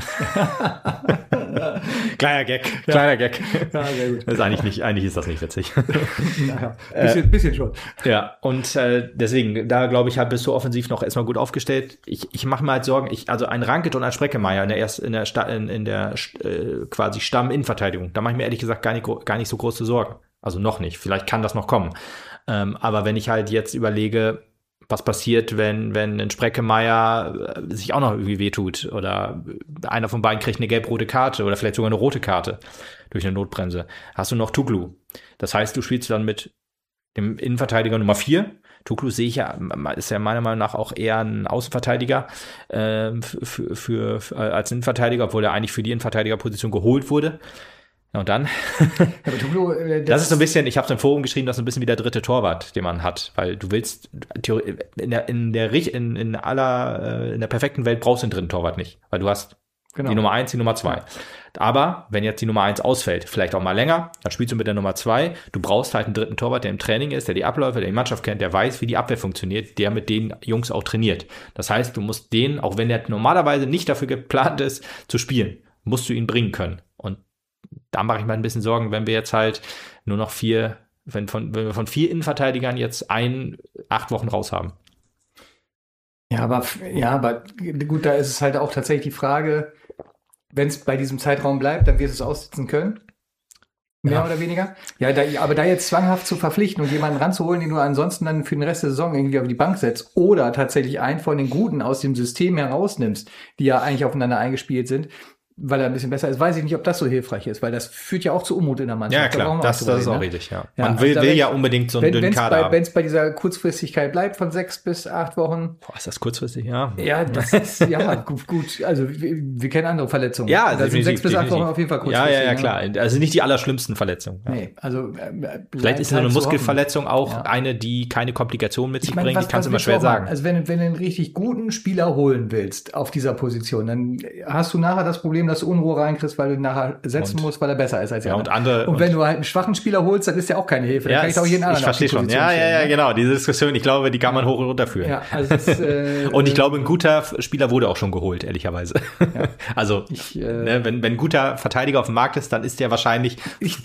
S2: Kleiner Gag, kleiner Gag.
S1: ne? Ja, sehr gut.
S2: Das ist eigentlich nicht, eigentlich ist das nicht witzig.
S1: Naja, bisschen, bisschen schon.
S2: Ja, und äh, deswegen, da glaube ich, halt bist du offensiv noch erstmal gut aufgestellt. Ich, ich mache mir halt Sorgen, ich, also ein Rankit und ein Spreckemeier in der erst, in der, Sta in, in der äh, quasi Stamm-Innenverteidigung, da mache ich mir ehrlich gesagt gar nicht, gro- gar nicht so große Sorgen. Also noch nicht, vielleicht kann das noch kommen. Ähm, aber wenn ich halt jetzt überlege, was passiert, wenn, wenn ein Spreckemeier äh, sich auch noch irgendwie wehtut oder einer von beiden kriegt eine gelb-rote Karte oder vielleicht sogar eine rote Karte durch eine Notbremse, hast du noch Tuglu. Das heißt, du spielst dann mit dem Innenverteidiger Nummer vier, Tuklu sehe ich ja, ist ja meiner Meinung nach auch eher ein Außenverteidiger äh, für, für, für, als Innenverteidiger, obwohl er eigentlich für die Innenverteidigerposition geholt wurde. Ja, und dann,
S1: Aber Tuklu, äh, das,
S2: das ist so ein bisschen, ich habe es im Forum geschrieben, das ist so ein bisschen wie der dritte Torwart, den man hat, weil du willst, in der, in der, in, in aller, in der perfekten Welt brauchst du den dritten Torwart nicht, weil du hast genau. die Nummer eins, die Nummer zwei. Aber wenn jetzt die Nummer eins ausfällt, vielleicht auch mal länger, dann spielst du mit der Nummer zwei. Du brauchst halt einen dritten Torwart, der im Training ist, der die Abläufe, der die Mannschaft kennt, der weiß, wie die Abwehr funktioniert, der mit den Jungs auch trainiert. Das heißt, du musst den, auch wenn der normalerweise nicht dafür geplant ist, zu spielen, musst du ihn bringen können. Und da mache ich mir ein bisschen Sorgen, wenn wir jetzt halt nur noch vier, wenn, von, wenn wir von vier Innenverteidigern jetzt ein, acht Wochen raus haben.
S1: Ja, aber, ja, aber gut, da ist es halt auch tatsächlich die Frage, wenn es bei diesem Zeitraum bleibt, dann wirst du es aussitzen können. Mehr ja. oder weniger. Ja, da, aber da jetzt zwanghaft zu verpflichten und jemanden ranzuholen, den du ansonsten dann für den Rest der Saison irgendwie auf die Bank setzt oder tatsächlich einen von den Guten aus dem System herausnimmst, die ja eigentlich aufeinander eingespielt sind, weil er ein bisschen besser ist, weiß ich nicht, ob das so hilfreich ist, weil das führt ja auch zu Unmut in der Mannschaft.
S2: Ja, klar,
S1: da
S2: das, das ist auch
S1: ne?
S2: richtig, ja.
S1: ja
S2: Man will,
S1: also
S2: will
S1: wenn,
S2: ja unbedingt so einen
S1: wenn,
S2: dünnen Kader
S1: bei,
S2: haben.
S1: Wenn es bei dieser Kurzfristigkeit bleibt von sechs bis acht Wochen.
S2: Boah, ist das kurzfristig, ja?
S1: Ja, das ist, ja, gut, gut. Also, wir, wir kennen andere Verletzungen.
S2: Ja,
S1: das sind sechs bis acht Wochen auf jeden Fall kurzfristig.
S2: Ja, ja, ja, klar. Also nicht die allerschlimmsten Verletzungen. Ja.
S1: Nee, also, äh,
S2: vielleicht ist so eine Muskelverletzung auch
S1: ja.
S2: eine, die keine Komplikationen mit sich
S1: ich mein,
S2: bringt,
S1: was,
S2: die kannst du immer
S1: was
S2: schwer sagen.
S1: Also, wenn, wenn du einen richtig guten Spieler holen willst auf dieser Position, dann hast du nachher das Problem, dass du Unruhe reinkriegst, weil du nachher setzen
S2: und,
S1: muss, weil er besser ist als die
S2: ja,
S1: anderen.
S2: Und, andere,
S1: und wenn und, du halt einen schwachen Spieler holst, dann ist ja auch keine Hilfe. Dann
S2: ja,
S1: kann ich auch jeden anderen
S2: ich verstehe schon. Ja, ja, ja, genau. Diese Diskussion, ich glaube, die kann man hoch und runter führen.
S1: Ja, also das, äh,
S2: und ich glaube, ein guter Spieler wurde auch schon geholt, ehrlicherweise. Ja. Also, ich, äh, ne, wenn, wenn ein guter Verteidiger auf dem Markt ist, dann ist der wahrscheinlich...
S1: Ich,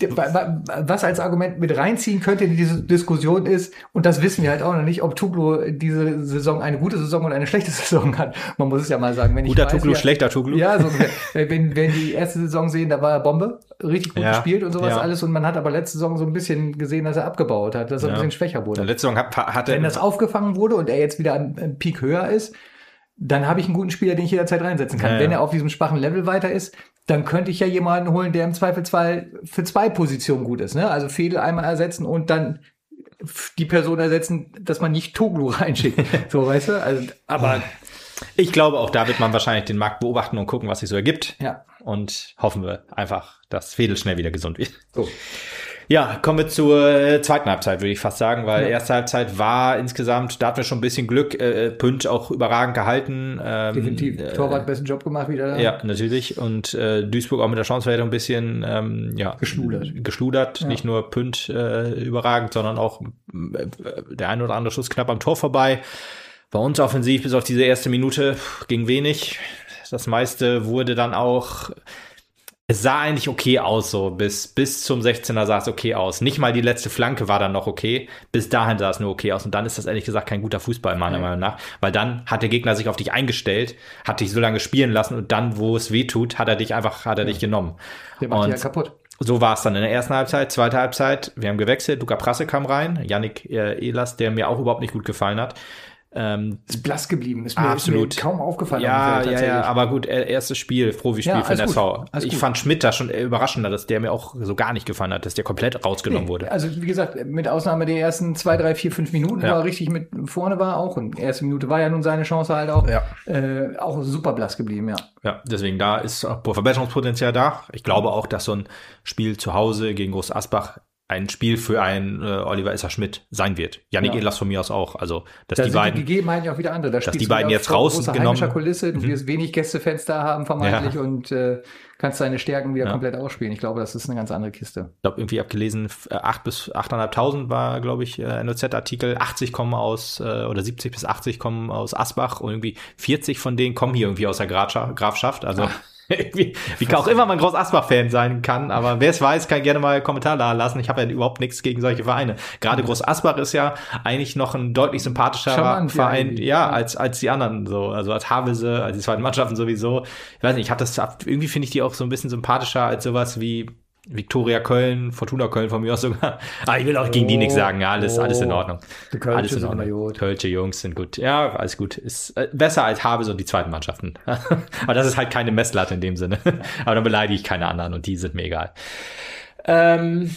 S1: was als Argument mit reinziehen könnte in diese Diskussion ist, und das wissen wir halt auch noch nicht, ob Tuklu diese Saison eine gute Saison und eine schlechte Saison hat. Man muss es ja mal sagen. Wenn
S2: Guter
S1: ich weiß,
S2: Tuklu,
S1: ja,
S2: schlechter Tuklu.
S1: Ja, so, wenn, wenn die erste Saison sehen, da war er Bombe, richtig gut
S2: ja,
S1: gespielt und sowas
S2: ja.
S1: alles. Und man hat aber letzte Saison so ein bisschen gesehen, dass er abgebaut hat, dass er ja. ein bisschen schwächer wurde.
S2: Letzte Saison hat, hat er...
S1: Wenn das aufgefangen wurde und er jetzt wieder am Peak höher ist, dann habe ich einen guten Spieler, den ich jederzeit reinsetzen kann. Ja, Wenn ja. er auf diesem schwachen Level weiter ist, dann könnte ich ja jemanden holen, der im Zweifelsfall für zwei Positionen gut ist. Ne? Also Fedel einmal ersetzen und dann die Person ersetzen, dass man nicht Tuklu reinschickt. So, weißt du? Also, aber
S2: ich glaube, auch da wird man wahrscheinlich den Markt beobachten und gucken, was sich so ergibt.
S1: Ja.
S2: Und hoffen wir einfach, dass Fedel schnell wieder gesund wird.
S1: So.
S2: Ja, kommen wir zur zweiten Halbzeit, würde ich fast sagen, weil ja. erste Halbzeit war insgesamt, da hatten wir schon ein bisschen Glück, äh, Pünd auch überragend gehalten. Ähm,
S1: Definitiv.
S2: Äh,
S1: Torwart besten Job gemacht wieder.
S2: Ja, natürlich. Und äh, Duisburg auch mit der Chanceverwertung ein bisschen ähm, ja,
S1: geschludert.
S2: geschludert. Ja. Nicht nur Pünd äh, überragend, sondern auch äh, der ein oder andere Schuss knapp am Tor vorbei. Bei uns offensiv bis auf diese erste Minute ging wenig. Das meiste wurde dann auch, es sah eigentlich okay aus, so bis, bis zum sechzehner sah es okay aus. Nicht mal die letzte Flanke war dann noch okay. Bis dahin sah es nur okay aus. Und dann ist das ehrlich gesagt kein guter Fußball, meiner ja. Meinung nach. Weil dann hat der Gegner sich auf dich eingestellt, hat dich so lange spielen lassen und dann, wo es weh tut, hat er dich einfach, hat er ja. dich genommen.
S1: Der macht dich ja kaputt.
S2: So war es dann in der ersten Halbzeit. Zweite Halbzeit, wir haben gewechselt. Luca Prasse kam rein. Yannick äh, Ehlers, der mir auch überhaupt nicht gut gefallen hat.
S1: Ähm, ist blass geblieben, ist mir,
S2: absolut.
S1: Ist mir kaum aufgefallen.
S2: Ja, ja, ja, aber gut, erstes Spiel, Profispiel
S1: ja,
S2: für den S V.
S1: Ich
S2: gut. fand Schmidt da schon überraschender, dass der mir auch so gar nicht gefallen hat, dass der komplett rausgenommen
S1: nee,
S2: wurde.
S1: Also wie gesagt, mit Ausnahme der ersten zwei, drei, vier, fünf Minuten,
S2: ja.
S1: wo er richtig mit vorne war auch. Und die erste Minute war ja nun seine Chance halt auch.
S2: Ja.
S1: Äh, auch super blass geblieben, ja.
S2: Ja, deswegen da ist auch Verbesserungspotenzial da. Ich glaube auch, dass so ein Spiel zu Hause gegen Groß Asbach ein Spiel für einen äh, Oliver Isser-Schmidt sein wird. Yannick ja. Ehlers von mir aus auch. Also, dass
S1: da
S2: die
S1: sind
S2: beiden,
S1: die Gegebenheiten ja auch wieder andere. Da
S2: dass die beiden jetzt rausgenommen.
S1: Kulisse, du mhm. wirst wenig Gästefenster haben vermeintlich ja. und äh, kannst deine Stärken wieder ja. komplett ausspielen. Ich glaube, das ist eine ganz andere Kiste.
S2: Ich glaube, irgendwie abgelesen, acht bis achttausendfünfhundert war, glaube ich, N O Z-Artikel. achtzig kommen aus, äh, oder siebzig bis achtzig kommen aus Asbach und irgendwie vierzig von denen kommen hier irgendwie aus der Grafschaft. Also, Ach. Wie, wie auch immer man Groß Asbach-Fan sein kann, aber wer es weiß, kann gerne mal einen Kommentar da lassen. Ich habe ja überhaupt nichts gegen solche Vereine. Gerade Groß Asbach ist ja eigentlich noch ein deutlich sympathischerer Charmant, Verein, ja, ja, als als die anderen so, also als Havelse, als die zweiten Mannschaften sowieso. Ich weiß nicht, ich habe das irgendwie finde ich die auch so ein bisschen sympathischer als sowas wie Viktoria Köln, Fortuna Köln von mir aus sogar. Aber ich will auch gegen oh, die nichts sagen. Ja, alles, oh. alles in Ordnung.
S1: Die Kölsche
S2: alles in Ordnung. Kölsche Jungs sind gut. Ja, alles gut. Ist äh, besser als Havelse und die zweiten Mannschaften. Aber das ist halt keine Messlatte in dem Sinne. Aber dann beleidige ich keine anderen und die sind mir egal. Ähm,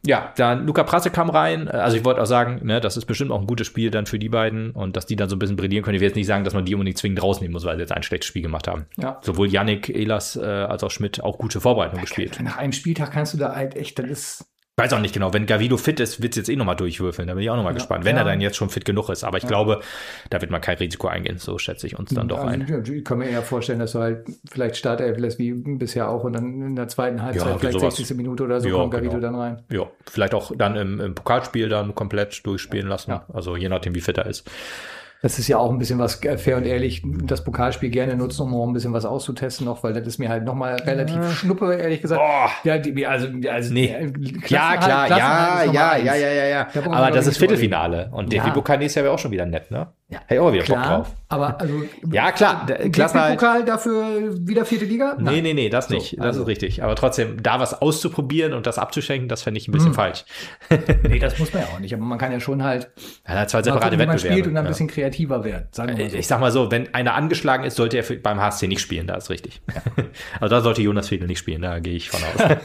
S2: ja, dann Luca Prasse kam rein. Also ich wollte auch sagen, ne, das ist bestimmt auch ein gutes Spiel dann für die beiden und dass die dann so ein bisschen brillieren können. Ich will jetzt nicht sagen, dass man die unbedingt zwingend rausnehmen muss, weil sie jetzt ein schlechtes Spiel gemacht haben.
S1: Ja.
S2: Sowohl Yannick Ehlers äh, als auch Schmidt auch gute Vorbereitung gespielt.
S1: Nach einem Spieltag kannst du da halt echt, das ist...
S2: Weiß auch nicht genau, wenn Gavido fit ist, wird es jetzt eh nochmal durchwürfeln. Da bin ich auch nochmal ja, gespannt, wenn ja. er dann jetzt schon fit genug ist. Aber ich ja. glaube, da wird man kein Risiko eingehen. So schätze ich uns dann doch
S1: also,
S2: ein.
S1: Ich kann mir eher vorstellen, dass du halt vielleicht Startelf lässt wie bisher auch und dann in der zweiten Halbzeit, ja, vielleicht sowas. sechzigste Minute oder so, ja, kommt Gavido genau. dann rein.
S2: Ja, vielleicht auch dann im, im Pokalspiel dann komplett durchspielen lassen. Ja. Also je nachdem, wie fit er ist.
S1: Das ist ja auch ein bisschen was, fair und ehrlich, das Pokalspiel gerne nutzen, um noch ein bisschen was auszutesten noch, weil das ist mir halt nochmal relativ
S2: ja.
S1: schnuppe, ehrlich gesagt.
S2: Oh.
S1: Ja, die, also, also
S2: nee. Ja, klar, ja, ja, ja, ja, ja, ja. Da aber das ist Viertelfinale und der ja. Pokal ist ja auch schon wieder nett, ne? Ja. Hätte ich auch wieder
S1: klar,
S2: Bock drauf.
S1: Aber also
S2: ja, klar,
S1: Klassenerhalt dafür wieder vierte Liga?
S2: Nein. Nee, nee, nee, das nicht. So, das also. ist richtig. Aber trotzdem, da was auszuprobieren und das abzuschenken, das fände ich ein bisschen hm. falsch.
S1: Nee, das muss man ja auch nicht. Aber man kann ja schon halt
S2: ja, zwei separate Wettbewerbe. Man spielt
S1: und dann ein
S2: ja.
S1: bisschen kreativer werden. Sagen wir mal so.
S2: Ich sag mal so, wenn einer angeschlagen ist, sollte er für, beim H S C nicht spielen, da ist richtig. Ja. Also da sollte Jonas Fedel nicht spielen, da gehe ich von aus.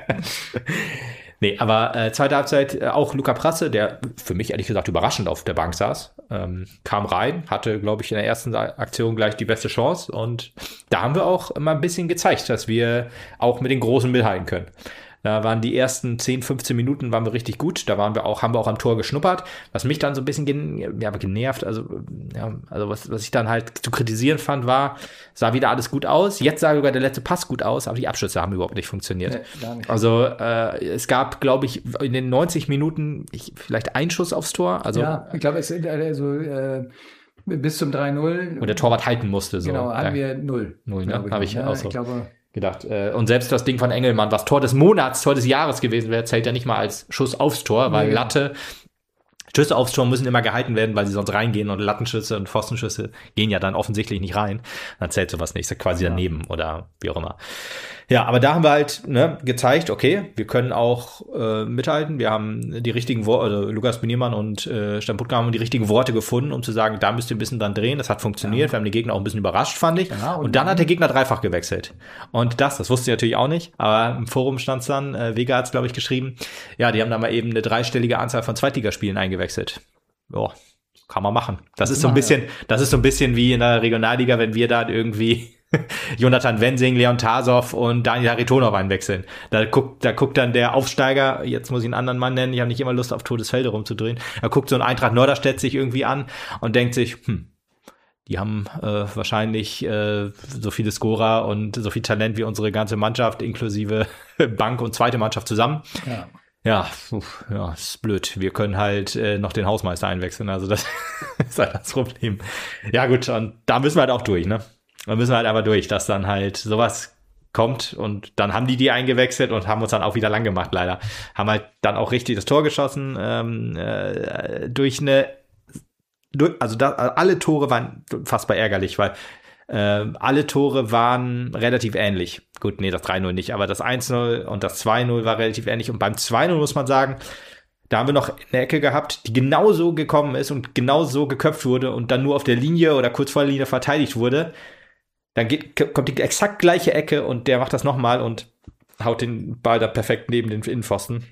S2: Nee, aber äh, zweite Halbzeit äh, auch Luca Prasse, der für mich ehrlich gesagt überraschend auf der Bank saß, ähm, kam rein, hatte, glaube ich, in der ersten Aktion gleich die beste Chance und da haben wir auch immer ein bisschen gezeigt, dass wir auch mit den Großen mithalten können. Da waren die ersten zehn, fünfzehn Minuten waren wir richtig gut. Da waren wir auch, haben wir auch am Tor geschnuppert. Was mich dann so ein bisschen gen- ja, genervt, also, ja, also was, was ich dann halt zu kritisieren fand, war, sah wieder alles gut aus. Jetzt sah sogar der letzte Pass gut aus, aber die Abschlüsse haben überhaupt nicht funktioniert. Nee, gar nicht. Also äh, es gab, glaube ich, in den neunzig Minuten ich, vielleicht einen Schuss aufs Tor. Also,
S1: ja, ich glaube, es ist also äh, bis zum drei null.
S2: Wo der Torwart halten musste. So.
S1: Genau, haben
S2: ja.
S1: wir null.
S2: Null, ne? Habe ich
S1: ja,
S2: auch so.
S1: Ich glaube,
S2: gedacht. Und selbst das Ding von Engelmann, was Tor des Monats, Tor des Jahres gewesen wäre, zählt ja nicht mal als Schuss aufs Tor, weil nee. Latte, Schüsse aufs Tor müssen immer gehalten werden, weil sie sonst reingehen und Lattenschüsse und Pfostenschüsse gehen ja dann offensichtlich nicht rein. Dann zählt sowas nicht, ist ja quasi ja. daneben oder wie auch immer. Ja, aber da haben wir halt ne, gezeigt, okay, wir können auch äh, mithalten. Wir haben die richtigen Worte, also Lukas Beniermann und äh, Stefan Puttger haben die richtigen Worte gefunden, um zu sagen, da müsst ihr ein bisschen dran drehen. Das hat funktioniert. Ja. Wir haben die Gegner auch ein bisschen überrascht, fand ich. Ja, und, und dann hat der Gegner dreifach gewechselt. Und das, das wusste ich natürlich auch nicht, aber im Forum stand es dann, äh, Vega hat es, glaube ich, geschrieben, ja, die haben da mal eben eine dreistellige Anzahl von Zweitligaspielen eingewechselt. Ja, kann man machen. Das, das ist so ein bisschen, ja. das ist so ein bisschen wie in der Regionalliga, wenn wir da irgendwie Jonathan Wensing, Leon Tasov und Daniel Haritonov einwechseln. Da guckt, da guckt dann der Aufsteiger, jetzt muss ich einen anderen Mann nennen, ich habe nicht immer Lust auf Todesfelde rumzudrehen, da guckt so ein Eintracht Norderstedt sich irgendwie an und denkt sich, hm, die haben äh, wahrscheinlich äh, so viele Scorer und so viel Talent wie unsere ganze Mannschaft, inklusive Bank und zweite Mannschaft zusammen.
S1: Ja.
S2: Ja, uff, ja, ist blöd. Wir können halt äh, noch den Hausmeister einwechseln, also das ist halt das Problem. Ja gut, und da müssen wir halt auch durch, ne? Da müssen wir halt aber durch, dass dann halt sowas kommt und dann haben die die eingewechselt und haben uns dann auch wieder lang gemacht, leider. Haben halt dann auch richtig das Tor geschossen, ähm, äh, durch eine, durch, also da, alle Tore waren fast ärgerlich, weil äh, alle Tore waren relativ ähnlich. Gut, nee, das drei null nicht, aber das eins null und das zwei null war relativ ähnlich und beim zwei null muss man sagen, da haben wir noch eine Ecke gehabt, die genauso gekommen ist und genauso geköpft wurde und dann nur auf der Linie oder kurz vor der Linie verteidigt wurde. Dann geht, kommt die exakt gleiche Ecke und der macht das nochmal und haut den Ball da perfekt neben den Innenpfosten.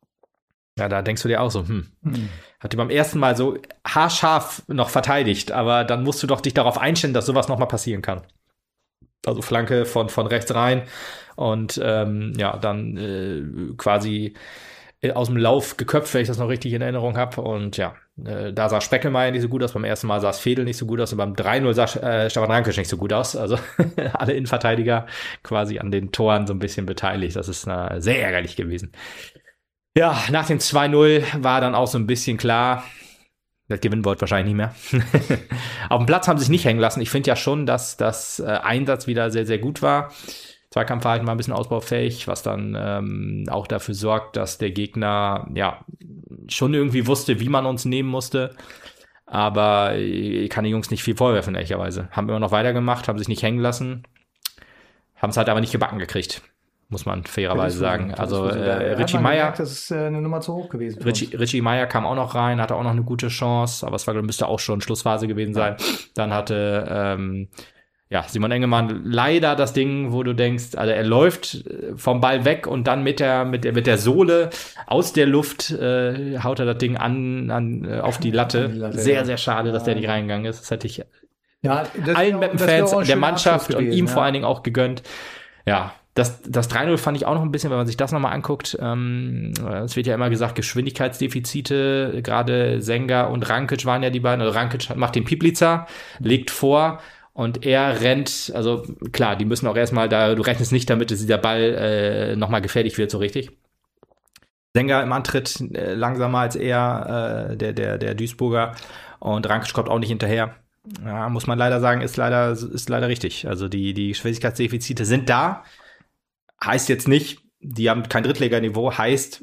S2: Ja, da denkst du dir auch so, hm, mhm. hat die beim ersten Mal so haarscharf noch verteidigt, aber dann musst du doch dich darauf einstellen, dass sowas nochmal passieren kann. Also Flanke von, von rechts rein und ähm, ja, dann äh, quasi aus dem Lauf geköpft, wenn ich das noch richtig in Erinnerung habe. Und ja, äh, da sah Speckelmeier nicht so gut aus, beim ersten Mal sah es Fedel nicht so gut aus und beim drei null sah äh, Stefan Rankisch nicht so gut aus. Also alle Innenverteidiger quasi an den Toren so ein bisschen beteiligt. Das ist äh, sehr ärgerlich gewesen. Ja, nach dem zwei null war dann auch so ein bisschen klar, das gewinnen wollt wahrscheinlich nicht mehr. Auf dem Platz haben sie sich nicht hängen lassen. Ich finde ja schon, dass das äh, Einsatz wieder sehr, sehr gut war. Zweikampfverhalten war ein bisschen ausbaufähig, was dann ähm, auch dafür sorgt, dass der Gegner ja schon irgendwie wusste, wie man uns nehmen musste. Aber ich kann den Jungs nicht viel vorwerfen, ehrlicherweise. Haben immer noch weitergemacht, haben sich nicht hängen lassen, haben es halt aber nicht gebacken gekriegt, muss man fairerweise sagen. Also äh, Richie Meyer,
S1: das ist äh, eine Nummer zu hoch gewesen.
S2: Richie, Richie Meyer kam auch noch rein, hatte auch noch eine gute Chance, aber es war, müsste auch schon Schlussphase gewesen sein. Dann hatte ähm, ja, Simon Engelmann leider das Ding, wo du denkst, also er läuft vom Ball weg und dann mit der mit der mit der Sohle aus der Luft äh, haut er das Ding an, an auf die Latte. Die Latte sehr ja. sehr schade, dass ja. der nicht reingegangen ist. Das hätte ich ja, das allen Mappen-Fans der Mannschaft gewesen, und ihm ja. vor allen Dingen auch gegönnt. Ja, das das drei null fand ich auch noch ein bisschen, wenn man sich das nochmal anguckt. Ähm, es wird ja immer gesagt, Geschwindigkeitsdefizite. Gerade Senga und Rankic waren ja die beiden. Also Rankic macht den Piplica, legt vor. Und er rennt, also klar, die müssen auch erstmal da, du rechnest nicht damit, dass dieser Ball äh, nochmal gefährlich wird, so richtig. Senga im Antritt äh, langsamer als er, äh, der, der, der Duisburger. Und Rankic kommt auch nicht hinterher. Ja, muss man leider sagen, ist leider, ist leider richtig. Also die, die Geschwindigkeitsdefizite sind da. Heißt jetzt nicht, die haben kein Drittliganiveau, heißt,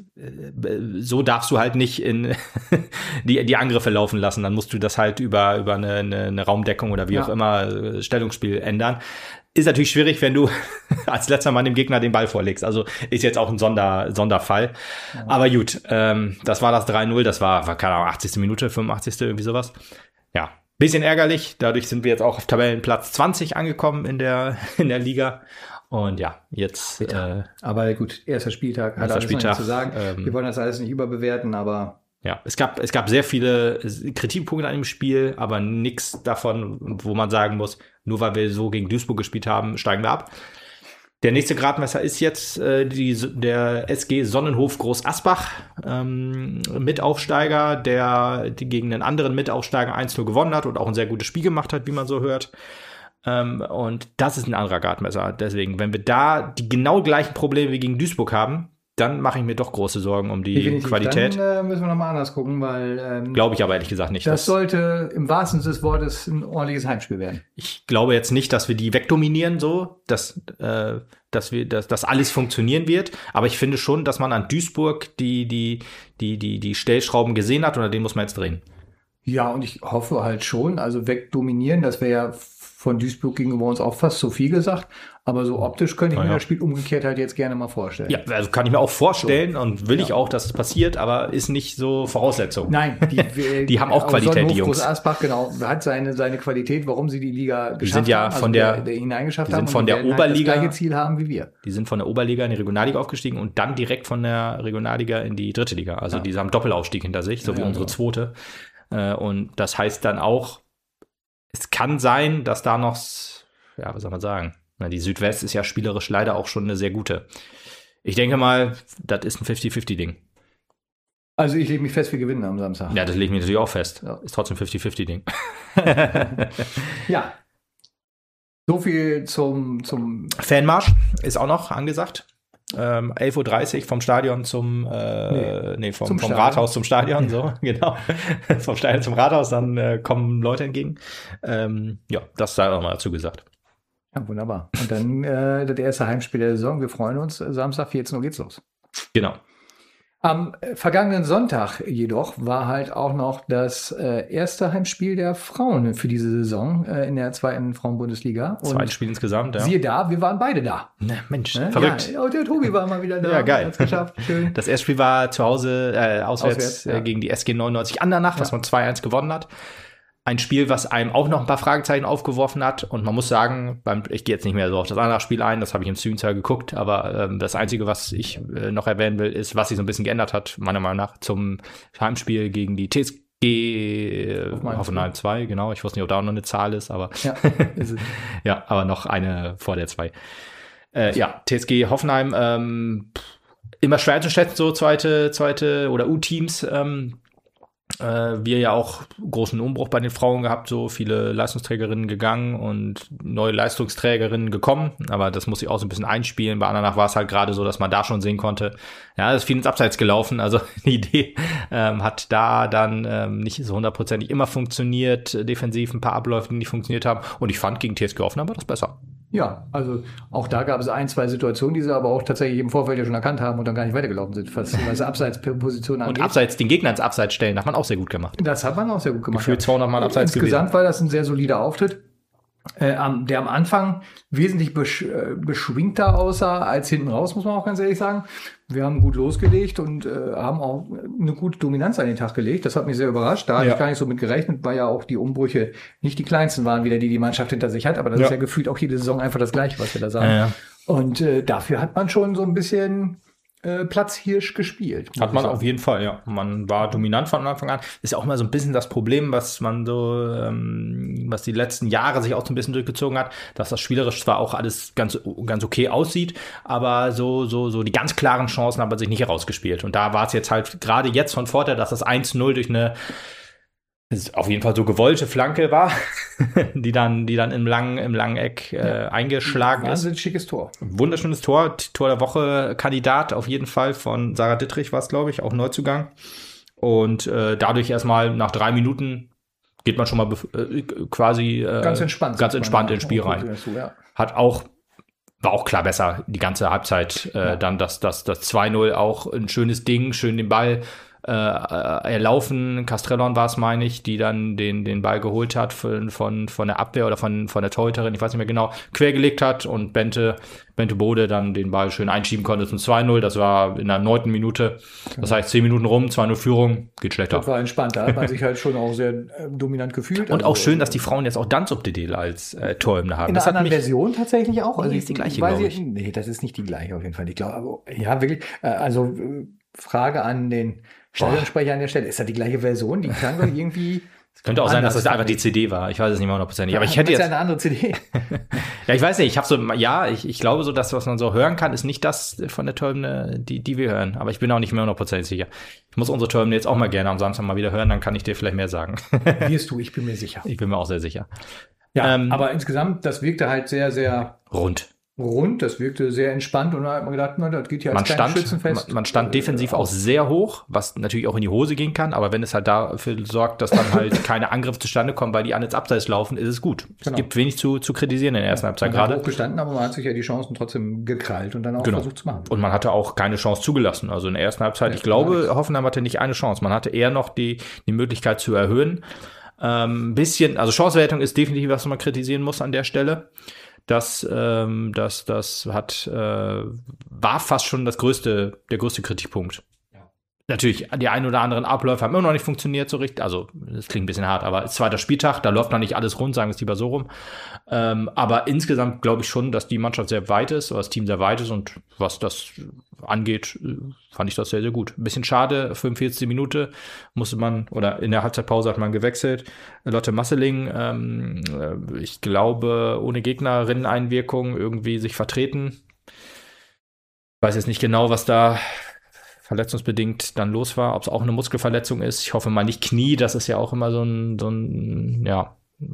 S2: so darfst du halt nicht in die, die Angriffe laufen lassen. Dann musst du das halt über, über eine, eine, eine Raumdeckung oder wie ja. auch immer Stellungsspiel ändern. Ist natürlich schwierig, wenn du als letzter Mann dem Gegner den Ball vorlegst. Also ist jetzt auch ein Sonder, Sonderfall. Ja. Aber gut, ähm, das war das drei null. Das war, war keine Ahnung, achtzigste Minute, fünfundachtzigste irgendwie sowas. Ja, bisschen ärgerlich. Dadurch sind wir jetzt auch auf Tabellenplatz zwanzig angekommen in der, in der Liga. Und ja, jetzt.
S1: Äh, aber gut, erster Spieltag, hat alles Spieltag, noch nichts zu sagen. Ähm, wir wollen das alles nicht überbewerten, aber.
S2: Ja, es gab, es gab sehr viele Kritikpunkte an dem Spiel, aber nichts davon, wo man sagen muss, nur weil wir so gegen Duisburg gespielt haben, steigen wir ab. Der nächste Gradmesser ist jetzt äh, die, der S G Sonnenhof Groß Asbach, ähm, Mitaufsteiger, der die gegen einen anderen Mitaufsteiger eins null gewonnen hat und auch ein sehr gutes Spiel gemacht hat, wie man so hört. Um, und das ist ein anderer Gradmesser. Deswegen, wenn wir da die genau gleichen Probleme wie gegen Duisburg haben, dann mache ich mir doch große Sorgen um die Definitiv. Qualität.
S1: Dann äh, müssen wir nochmal anders gucken, weil ähm,
S2: glaube ich aber ehrlich gesagt nicht.
S1: Das sollte im wahrsten Sinne des Wortes ein ordentliches Heimspiel werden.
S2: Ich glaube jetzt nicht, dass wir die wegdominieren, so, dass, äh, dass wir, dass, dass alles funktionieren wird. Aber ich finde schon, dass man an Duisburg die, die, die, die, die Stellschrauben gesehen hat und an denen muss man jetzt drehen.
S1: Ja, und ich hoffe halt schon, also wegdominieren, das wäre ja von Duisburg gegenüber uns auch fast zu viel gesagt. Aber so optisch könnte ich ja, mir ja. das Spiel umgekehrt halt jetzt gerne mal vorstellen.
S2: Ja, also kann ich mir auch vorstellen so. Und will ja. ich auch, dass es passiert, aber ist nicht so Voraussetzung.
S1: Nein, die,
S2: die haben auch Qualität, die Jungs.
S1: Groß Asbach, genau, hat seine, seine Qualität, warum sie die Liga geschafft
S2: die sind ja
S1: haben,
S2: von also der,
S1: der, der hineingeschafft
S2: die sind
S1: haben
S2: von der Oberliga,
S1: halt das gleiche Ziel haben wie wir.
S2: Die sind von der Oberliga in die Regionalliga aufgestiegen und dann direkt von der Regionalliga in die dritte Liga. Also ja. die haben Doppelaufstieg hinter sich, so ja, wie ja, unsere genau. zweite. Und das heißt dann auch, es kann sein, dass da noch, ja, was soll man sagen, na, die Südwest ist ja spielerisch leider auch schon eine sehr gute. Ich denke mal, das ist ein fünfzig fünfzig Ding.
S1: Also ich lege mich fest, wir gewinnen am Samstag.
S2: Ja, das lege ich mich natürlich auch fest. Ja. Ist trotzdem fünfzig fünfzig Ding.
S1: Ja. So viel zum, zum
S2: Fanmarsch ist auch noch angesagt. Ähm, elf Uhr dreißig vom Stadion zum, äh, nee, nee vom, vom Rathaus zum Stadion, so, genau. Vom Stadion zum Rathaus, dann äh, kommen Leute entgegen. Ähm, ja, das sei auch mal dazu gesagt.
S1: Ja, wunderbar. Und dann äh, das erste Heimspiel der Saison. Wir freuen uns. Samstag vierzehn Uhr geht's los.
S2: Genau.
S1: Am vergangenen Sonntag jedoch war halt auch noch das äh, erste Heimspiel der Frauen für diese Saison äh, in der zweiten Frauenbundesliga.
S2: Zweites Spiel insgesamt, ja.
S1: Siehe da, wir waren beide da.
S2: Ne, Mensch,
S1: ne?
S2: verrückt.
S1: Ja, und der Tobi war mal wieder da.
S2: Ja, geil.
S1: Hat's geschafft. Schön.
S2: Das erste Spiel war zu Hause, äh, auswärts, auswärts ja. äh, gegen die S G neunundneunzig Andernach, ja. was man zwei eins gewonnen hat. Ein Spiel, was einem auch noch ein paar Fragezeichen aufgeworfen hat. Und man muss sagen, beim, ich gehe jetzt nicht mehr so auf das andere Spiel ein, das habe ich im Streamzahl geguckt, aber ähm, das Einzige, was ich äh, noch erwähnen will, ist, was sich so ein bisschen geändert hat, meiner Meinung nach, zum Heimspiel gegen die T S G Hoffenheim zwei, genau. Ich wusste nicht, ob da auch noch eine Zahl ist, aber ja, ist es. Ja, aber noch eine vor der zwei. Äh, ja, T S G Hoffenheim, ähm, immer schwer zu schätzen, so zweite, zweite oder U-Teams, ähm, Äh, wir ja auch großen Umbruch bei den Frauen gehabt, so viele Leistungsträgerinnen gegangen und neue Leistungsträgerinnen gekommen, aber das muss ich auch so ein bisschen einspielen. Bei Andernach war es halt gerade so, dass man da schon sehen konnte, ja, das ist viel ins Abseits gelaufen, also die Idee ähm, hat da dann ähm, nicht so hundertprozentig immer funktioniert, defensiv ein paar Abläufe, die nicht funktioniert haben und ich fand, gegen T S G Hoffenheim war das besser.
S1: Ja, also auch da gab es ein, zwei Situationen, die sie aber auch tatsächlich im Vorfeld ja schon erkannt haben und dann gar nicht weitergelaufen sind, was, was Abseitspositionen angeht.
S2: Und Abseits, den Gegner ins Abseits stellen, hat man auch sehr gut gemacht.
S1: Das hat man auch sehr gut gemacht.
S2: Gefühlt zweihundert Mal Abseits
S1: Insgesamt gewesen. War das ein sehr solider Auftritt. äh, am, der am Anfang wesentlich besch äh, beschwingter aussah als hinten raus, muss man auch ganz ehrlich sagen. Wir haben gut losgelegt und äh, haben auch eine gute Dominanz an den Tag gelegt. Das hat mich sehr überrascht. Da hatte
S2: Ja.
S1: ich gar nicht so mit gerechnet, weil ja auch die Umbrüche nicht die kleinsten waren, wieder die die Mannschaft hinter sich hat. Aber das
S2: Ja.
S1: ist ja gefühlt auch jede Saison einfach das Gleiche, was wir da sagen.
S2: Ja, ja.
S1: Und äh, dafür hat man schon so ein bisschen äh, Platzhirsch gespielt. muss
S2: Hat
S1: ich
S2: man
S1: sagen.
S2: auf jeden Fall, ja. Man war dominant von Anfang an. Ist ja auch mal so ein bisschen das Problem, was man so, ähm, was die letzten Jahre sich auch so ein bisschen durchgezogen hat, dass das spielerisch zwar auch alles ganz, ganz okay aussieht, aber so, so, so die ganz klaren Chancen haben sich nicht herausgespielt. Und da war es jetzt halt gerade jetzt von Vorteil, dass das eins null durch eine das auf jeden Fall so gewollte Flanke war, die dann, die dann im langen, im langen Eck äh,
S1: Ja.
S2: eingeschlagen ist.
S1: Wahnsinnig schickes Tor.
S2: Wunderschönes Tor, Tor der Woche Kandidat auf jeden Fall von Sarah Dittrich war es, glaube ich, auch Neuzugang. Und äh, dadurch erstmal nach drei Minuten geht man schon mal bef- äh, quasi äh,
S1: Ganz entspannt.
S2: ganz
S1: sagt man
S2: entspannt
S1: ja.
S2: ins Spiel
S1: Oh, gut,
S2: rein.
S1: dazu, ja.
S2: Hat auch war auch klar besser die ganze Halbzeit. Äh,
S1: Ja.
S2: Dann das, das, das zwei null auch ein schönes Ding, schön den Ball äh, erlaufen. Castrellon war es, meine ich, die dann den, den Ball geholt hat von, von, von der Abwehr oder von, von der Torhüterin, ich weiß nicht mehr genau, quergelegt hat und Bente, Bente Bode dann den Ball schön einschieben konnte zum zwei null. Das war in der neunten Minute. Das heißt, zehn Minuten rum, zwei null Führung, geht schlechter.
S1: Das war entspannt. Da hat man sich halt schon auch sehr äh, dominant gefühlt.
S2: Und
S1: Also,
S2: auch schön, dass die Frauen jetzt auch Danzop-Dedel als äh, Torhymne haben.
S1: in
S2: Das
S1: einer
S2: hat
S1: anderen
S2: mich,
S1: Version tatsächlich auch. Also
S2: Nee, ist die gleiche,
S1: weiß
S2: glaub ich.
S1: Nee, das ist nicht die gleiche auf jeden Fall. Ich glaube, aber ja, wirklich. Äh, also äh, Frage an den Stadionsprecher an der Stelle. Ist das die gleiche Version? Die klang doch irgendwie.
S2: es könnte auch sein, dass
S1: anders,
S2: das einfach
S1: fand
S2: die
S1: ich.
S2: C D war. Ich weiß es nicht mehr hundertprozentig. Aber ich hätte
S1: Das ist
S2: jetzt,
S1: ja eine andere C D.
S2: ja, ich weiß nicht, ich habe so, ja, ich, ich glaube so, dass was man so hören kann, ist nicht das von der Torhymne, die, die wir hören. Aber ich bin auch nicht mehr hundertprozentig sicher. Ich muss unsere Torhymne jetzt auch mal gerne am Samstag mal wieder hören, dann kann ich dir vielleicht mehr sagen.
S1: Wirst du, ich bin mir sicher.
S2: Ich bin mir auch sehr sicher.
S1: Ja,
S2: Ähm,
S1: aber insgesamt, das wirkte halt sehr, sehr
S2: Rund.
S1: rund. Das wirkte sehr entspannt. Und da hat man gedacht, na, das geht ja als
S2: Man
S1: kleines
S2: stand,
S1: Schützenfest.
S2: man, man stand defensiv auch sehr hoch, was natürlich auch in die Hose gehen kann. Aber wenn es halt dafür sorgt, dass dann halt keine Angriffe zustande kommen, weil die an ins Abseits laufen, ist es gut. Es
S1: Genau.
S2: gibt wenig zu, zu kritisieren in der ersten Halbzeit
S1: Man hat
S2: gerade.
S1: hoch gestanden, aber man hat sich ja die Chancen trotzdem gekrallt und dann auch
S2: Genau.
S1: versucht zu machen.
S2: Und man hatte auch keine Chance zugelassen. Also in der ersten Halbzeit,
S1: Ja,
S2: ich glaube,
S1: gar
S2: Hoffenheim hatte nicht eine Chance. Man hatte eher noch die, die Möglichkeit zu erhöhen. Ähm, ein bisschen, also Chancewertung ist definitiv, was man kritisieren muss an der Stelle. Das, ähm, das, das hat, äh, war fast schon das größte, der größte Kritikpunkt.
S1: Ja.
S2: Natürlich, die ein oder anderen Abläufe haben immer noch nicht funktioniert so richtig. Also, das klingt ein bisschen hart, aber es ist zweiter Spieltag, da läuft noch nicht alles rund, sagen wir es lieber so rum. Ähm, aber insgesamt glaube ich schon, dass die Mannschaft sehr weit ist, oder das Team sehr weit ist und was das angeht, fand ich das sehr, sehr gut. Ein bisschen schade, fünfundvierzigste Minute musste man, oder in der Halbzeitpause hat man gewechselt. Lotte Masseling, ähm, ich glaube, ohne Gegnerinnen-Einwirkung irgendwie sich vertreten. Ich weiß jetzt nicht genau, was da verletzungsbedingt dann los war, ob es auch eine Muskelverletzung ist. Ich hoffe mal nicht Knie, das ist ja auch immer so ein, so ein ja,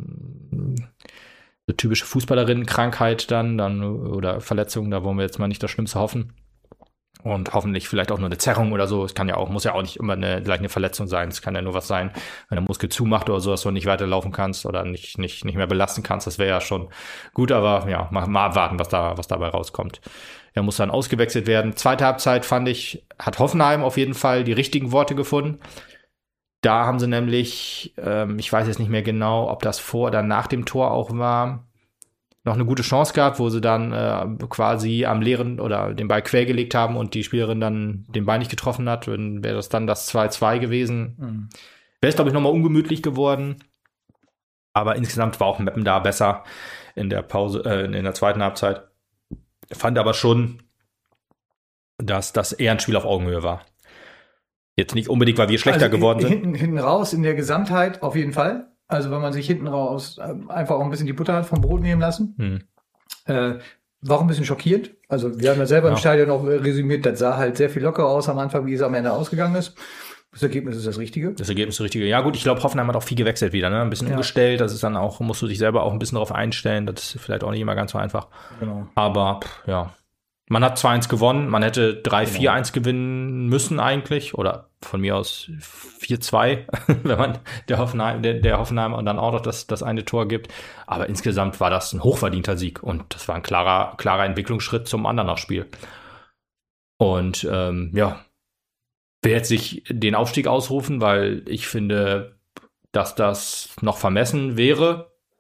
S2: so typische Fußballerinnenkrankheit dann, dann oder Verletzung, da wollen wir jetzt mal nicht das Schlimmste hoffen. Und hoffentlich vielleicht auch nur eine Zerrung oder so. Es kann ja auch, muss ja auch nicht immer eine, gleich eine Verletzung sein. Es kann ja nur was sein, wenn der Muskel zumacht oder so, dass du nicht weiterlaufen kannst oder nicht, nicht, nicht mehr belasten kannst. Das wäre ja schon gut, aber ja, mal, mal abwarten, was da, was dabei rauskommt. Er muss dann ausgewechselt werden. Zweite Halbzeit fand ich, hat Hoffenheim auf jeden Fall die richtigen Worte gefunden. Da haben sie nämlich, ähm, ich weiß jetzt nicht mehr genau, ob das vor oder nach dem Tor auch war, noch eine gute Chance gehabt, wo sie dann äh, quasi am leeren oder den Ball quergelegt haben und die Spielerin dann den Ball nicht getroffen hat. Dann wäre das dann das zwei zwei gewesen.
S1: Mhm.
S2: Wäre es, glaube ich, nochmal ungemütlich geworden. Aber insgesamt war auch Meppen da besser in der Pause, äh, in der zweiten Halbzeit. Fand aber schon, dass das eher ein Spiel auf Augenhöhe war. Jetzt nicht unbedingt, weil wir schlechter
S1: also
S2: geworden sind.
S1: Hinten, hinten raus in der Gesamtheit auf jeden Fall. Also wenn man sich hinten raus äh, einfach auch ein bisschen die Butter hat vom Brot nehmen lassen.
S2: Hm.
S1: Äh, war auch ein bisschen schockierend. Also wir haben ja selber
S2: Ja.
S1: im Stadion auch äh, resümiert, das sah halt sehr viel lockerer aus am Anfang, wie es am Ende ausgegangen ist. Das Ergebnis ist das Richtige.
S2: Das Ergebnis ist das Richtige. Ja gut, ich glaube, Hoffenheim hat auch viel gewechselt wieder, ne? Ein bisschen
S1: Ja.
S2: umgestellt. Das ist dann auch, musst du dich selber auch ein bisschen darauf einstellen. Das ist vielleicht auch nicht immer ganz so einfach.
S1: Genau.
S2: Aber pff, ja, man hat zwei eins gewonnen. Man hätte drei
S1: Genau.
S2: vier eins gewinnen müssen eigentlich. Oder von mir aus vier zwei, wenn man der Hoffenheim, der, der Hoffenheim und dann auch noch das, das eine Tor gibt. Aber insgesamt war das ein hochverdienter Sieg. Und das war ein klarer, klarer Entwicklungsschritt zum Andernach-Spiel. Und ähm, ja, will jetzt nicht den Aufstieg ausrufen, weil ich finde, dass das noch vermessen wäre.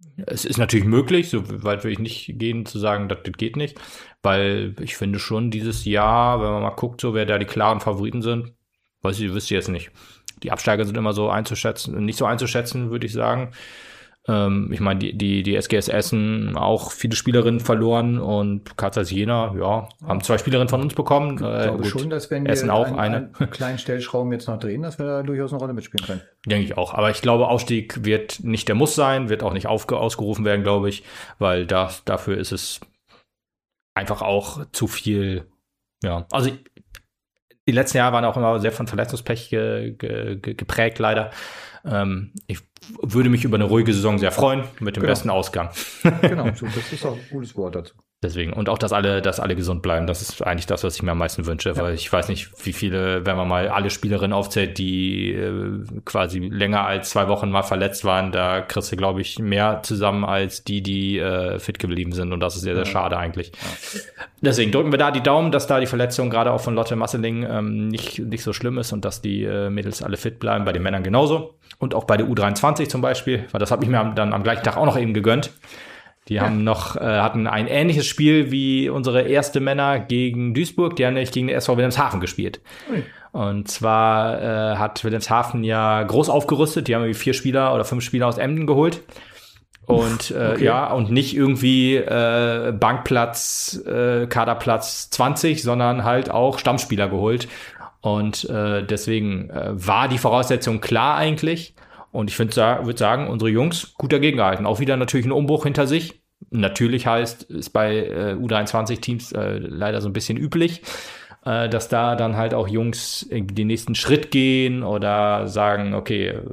S2: Es ist natürlich möglich, so weit will ich nicht gehen, zu sagen, das, das geht nicht, weil ich finde schon dieses Jahr, wenn man mal guckt, so wer da die klaren Favoriten sind, weiß ich, wüsste ich jetzt nicht. Die Absteiger sind immer so einzuschätzen, nicht so einzuschätzen, würde ich sagen. Ähm, ich meine, die, die, die S G S Essen auch viele Spielerinnen verloren und K Z Jena, ja, haben zwei Spielerinnen von uns bekommen.
S1: Ich glaube
S2: gut,
S1: schon, dass wenn wir
S2: Essen auch
S1: einen,
S2: eine.
S1: einen kleinen Stellschrauben jetzt noch drehen, dass wir da durchaus eine Rolle mitspielen können.
S2: Denke ich auch. Aber ich glaube, Aufstieg wird nicht der Muss sein, wird auch nicht aufge- ausgerufen werden, glaube ich, weil da, dafür ist es einfach auch zu viel, ja. Also die letzten Jahre waren auch immer sehr von Verletzungspech ge, ge, ge, geprägt, leider. Ähm, ich würde mich über eine ruhige Saison sehr freuen, mit dem
S1: Genau.
S2: besten Ausgang.
S1: Genau, so, das ist auch ein gutes Wort dazu.
S2: Deswegen. Und auch, dass alle, dass alle gesund bleiben. Das ist eigentlich das, was ich mir am meisten wünsche, ja. Weil ich weiß nicht, wie viele, wenn man mal alle Spielerinnen aufzählt, die äh, quasi länger als zwei Wochen mal verletzt waren, da kriegst du, glaube ich, mehr zusammen als die, die äh, fit geblieben sind. Und das ist sehr, sehr ja. schade eigentlich. Ja. Deswegen drücken wir da die Daumen, dass da die Verletzung gerade auch von Lotte Masseling ähm, nicht, nicht so schlimm ist und dass die äh, Mädels alle fit bleiben, bei den Männern genauso. Und auch bei der U dreiundzwanzig zum Beispiel, weil das habe ich mir dann am gleichen Tag auch noch eben gegönnt. Die ja. haben noch, äh, hatten ein ähnliches Spiel wie unsere erste Männer gegen Duisburg. Die haben nämlich gegen den S V Wilhelmshaven gespielt. Ui. Und zwar äh, hat Wilhelmshaven ja groß aufgerüstet. Die haben irgendwie vier Spieler oder fünf Spieler aus Emden geholt. Und äh, okay. ja, und nicht irgendwie äh, Bankplatz, äh, Kaderplatz zwanzig, sondern halt auch Stammspieler geholt. Und äh, deswegen äh, war die Voraussetzung klar eigentlich. Und ich würde sagen, unsere Jungs gut dagegen gehalten. Auch wieder natürlich ein Umbruch hinter sich. Natürlich heißt, ist bei äh, U dreiundzwanzig-Teams äh, leider so ein bisschen üblich, äh, dass da dann halt auch Jungs den nächsten Schritt gehen oder sagen, okay, äh,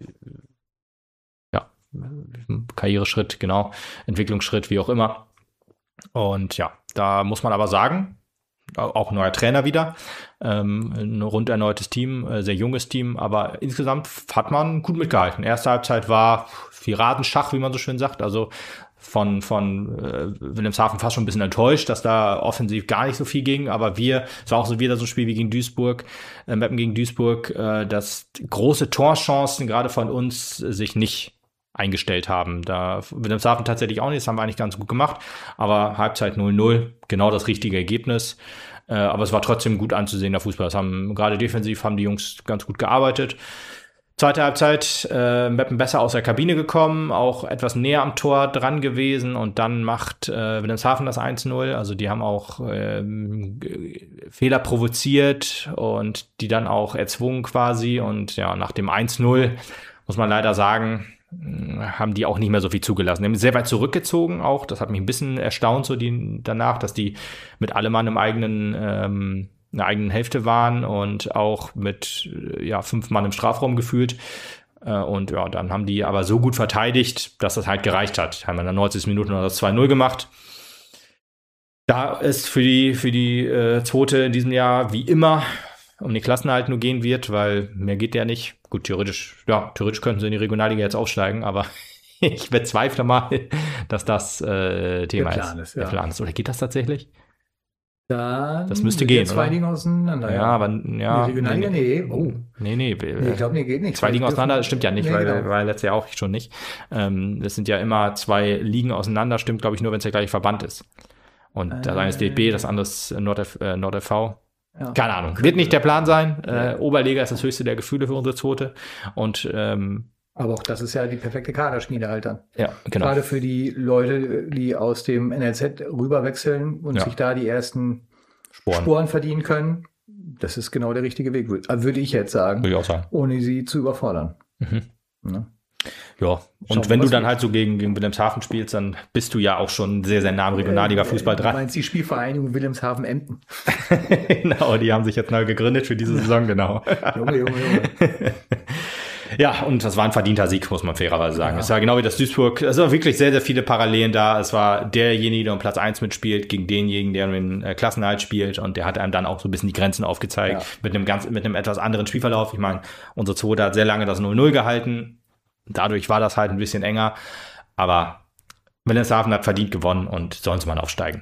S2: ja, Karriereschritt, genau, Entwicklungsschritt, wie auch immer. Und ja, da muss man aber sagen, auch neuer Trainer wieder, ähm, ein rund erneutes Team, äh, sehr junges Team, aber insgesamt hat man gut mitgehalten. Erste Halbzeit war Piratenschach, wie man so schön sagt, also von von äh, Wilhelmshaven fast schon ein bisschen enttäuscht, dass da offensiv gar nicht so viel ging, aber wir, es war auch so wieder so ein Spiel wie gegen Duisburg, äh, Meppen gegen Duisburg, äh, dass große Torchancen gerade von uns äh, sich nicht eingestellt haben. Da Wilhelmshaven tatsächlich auch nicht, das haben wir eigentlich ganz gut gemacht, aber Halbzeit null null, genau das richtige Ergebnis. Äh, aber es war trotzdem gut anzusehen, der Fußball. Das haben, gerade defensiv haben die Jungs ganz gut gearbeitet. Zweite Halbzeit, äh, Meppen besser aus der Kabine gekommen, auch etwas näher am Tor dran gewesen und dann macht äh, Wilhelmshaven das eins null. Also die haben auch ähm, Fehler provoziert und die dann auch erzwungen quasi. Und ja, nach dem eins null muss man leider sagen, haben die auch nicht mehr so viel zugelassen. Die haben sehr weit zurückgezogen auch. Das hat mich ein bisschen erstaunt so die, danach, dass die mit allem Mann im eigenen, ähm, in der eigenen Hälfte waren und auch mit ja fünf Mann im Strafraum gefühlt. Äh, und ja, dann haben die aber so gut verteidigt, dass das halt gereicht hat. Haben wir in der neunzig Minuten noch das zwei null gemacht. Da es für die, für die äh, zweite in diesem Jahr wie immer um den Klassenerhalt nur gehen wird, weil mehr geht ja nicht. Gut, theoretisch, ja, theoretisch könnten sie in die Regionalliga jetzt aufsteigen, aber ich bezweifle mal, dass das äh, Thema
S1: der Plan
S2: ist.
S1: ist ja.
S2: Der Plan ist. Oder geht das tatsächlich?
S1: Dann
S2: das müsste gehen,
S1: zwei
S2: oder?
S1: Ligen auseinander.
S2: Ja, aber ja.
S1: Die Regionalliga, nee. nee. Oh.
S2: Nee, nee.
S1: nee ich glaube, nee, geht nicht.
S2: Zwei Ligen auseinander, das stimmt ja nicht,
S1: nee,
S2: weil
S1: genau.
S2: war letztes Jahr auch schon nicht. Ähm, das sind ja immer zwei Ligen auseinander, stimmt, glaube ich, nur, wenn es der gleiche Verband ist. Und äh, das eine ist D F B, das andere ist Nord-F, äh, Nord-F-V. Ja. Keine Ahnung. Wird nicht der Plan sein. Äh, Oberliga ist das höchste der Gefühle für unsere zweite. Und ähm,
S1: aber auch das ist ja die perfekte Kaderschmiede halt dann.
S2: Ja, genau.
S1: Gerade für die Leute, die aus dem N L Z rüberwechseln und ja. sich da die ersten Sporen. Sporen verdienen können. Das ist genau der richtige Weg, würde ich jetzt sagen.
S2: Würde ich auch sagen.
S1: Ohne sie zu überfordern.
S2: Mhm.
S1: Ne?
S2: Ja, und wenn du dann halt so gegen, gegen Wilhelmshaven spielst, dann bist du ja auch schon sehr, sehr nah am Regionalliga-Fußball dran.
S1: Du meinst die Spielvereinigung Wilhelmshaven-Emden?
S2: Genau, die haben sich jetzt neu gegründet für diese Saison, genau.
S1: Junge, Junge, Junge.
S2: Ja, und das war ein verdienter Sieg, muss man fairerweise sagen. Es ja. war genau wie das Duisburg, es waren wirklich sehr, sehr viele Parallelen da. Es war derjenige, der um Platz eins mitspielt, gegen denjenigen, der um den äh, Klassenerhalt spielt, und der hat einem dann auch so ein bisschen die Grenzen aufgezeigt, ja. mit einem ganz, mit einem etwas anderen Spielverlauf. Ich meine, unsere zweite hat sehr lange das null null gehalten. Dadurch war das halt ein bisschen enger, aber Wilhelmshaven hat verdient gewonnen und sollen sie mal aufsteigen.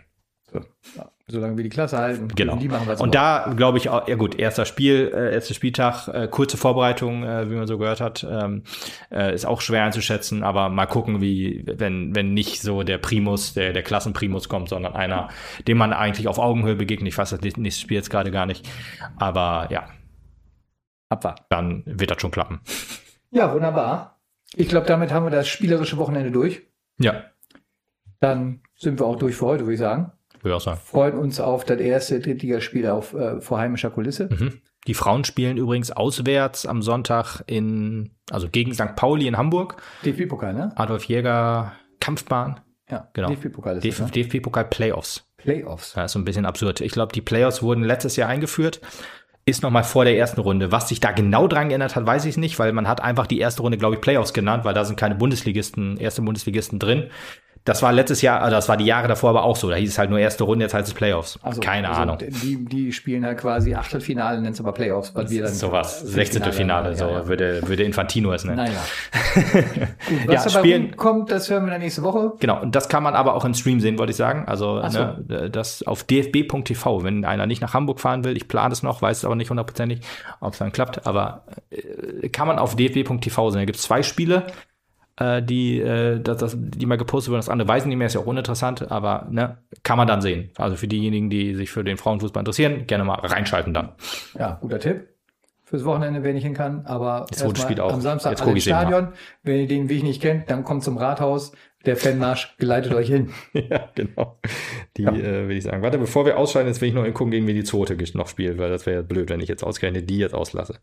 S1: So, ja, solange wir die Klasse halten.
S2: Genau.
S1: Die machen, was
S2: und da glaube ich auch, ja gut, erster Spiel, äh, erster Spieltag, äh, kurze Vorbereitung, äh, wie man so gehört hat, ähm, äh, ist auch schwer einzuschätzen, aber mal gucken, wie, wenn, wenn nicht so der Primus, der, der Klassenprimus kommt, sondern einer, dem man eigentlich auf Augenhöhe begegnet. Ich weiß das nächste Spiel jetzt gerade gar nicht. Aber ja.
S1: Abwarten.
S2: Dann wird das schon klappen.
S1: Ja, wunderbar. Ich glaube, damit haben wir das spielerische Wochenende durch.
S2: Ja.
S1: Dann sind wir auch durch für heute, würde ich sagen.
S2: Würde ich auch sagen.
S1: Freuen uns auf das erste Drittligaspiel auf äh, vor heimischer Kulisse.
S2: Mhm. Die Frauen spielen übrigens auswärts am Sonntag in, also gegen Sankt Pauli in Hamburg.
S1: D F B-Pokal, ne?
S2: Adolf Jäger Kampfbahn.
S1: Ja,
S2: genau.
S1: D F B-Pokal ist
S2: D F,
S1: das, ne?
S2: D F B-Pokal Playoffs.
S1: Playoffs.
S2: Das ist so ein bisschen absurd. Ich glaube, die Playoffs wurden letztes Jahr eingeführt. Ist nochmal vor der ersten Runde. Was sich da genau dran geändert hat, weiß ich nicht, weil man hat einfach die erste Runde, glaube ich, Playoffs genannt, weil da sind keine Bundesligisten, erste Bundesligisten drin. Das war letztes Jahr, also das war die Jahre davor aber auch so. Da hieß es halt nur erste Runde, jetzt heißt es Playoffs.
S1: Also,
S2: Keine
S1: also
S2: Ahnung.
S1: Die, die spielen halt quasi Achtelfinale, nennen es aber Playoffs, weil wir dann
S2: sowas. sechzehnte Finale, so
S1: ja, ja.
S2: würde, würde Infantino es nennen.
S1: Naja. Gut, was
S2: Ja,
S1: dabei
S2: spielen-
S1: rumkommt, das hören wir dann nächste Woche.
S2: Genau, und das kann man aber auch im Stream sehen, wollte ich sagen. Also
S1: Ach so.
S2: ne, das auf d f b punkt t v, wenn einer nicht nach Hamburg fahren will, ich plane es noch, weiß es aber nicht hundertprozentig, ob es dann klappt, aber äh, kann man auf d f b punkt t v sehen. Da gibt es zwei Spiele, äh, die, äh, das, das, die mal gepostet wurden. Das andere weiß ich nicht mehr, ist ja auch uninteressant, aber ne, kann man dann sehen. Also für diejenigen, die sich für den Frauenfußball interessieren, gerne mal reinschalten dann.
S1: Ja, guter Tipp. Fürs Wochenende, wenn ich hin kann, aber
S2: Das zweite
S1: erstmal
S2: Spiel auch.
S1: am Samstag
S2: Jetzt
S1: alle
S2: guck
S1: ins
S2: ich eben nach.
S1: Stadion. Wenn ihr den Weg nicht kennt, dann kommt zum Rathaus. Der Fanmarsch geleitet euch hin.
S2: Ja, genau. Die
S1: Ja.
S2: äh, will ich sagen. Warte, bevor wir ausscheiden, jetzt will ich noch gucken, gegen wen die zweite noch spielt, weil das wäre ja blöd, wenn ich jetzt ausgerechnet die jetzt auslasse.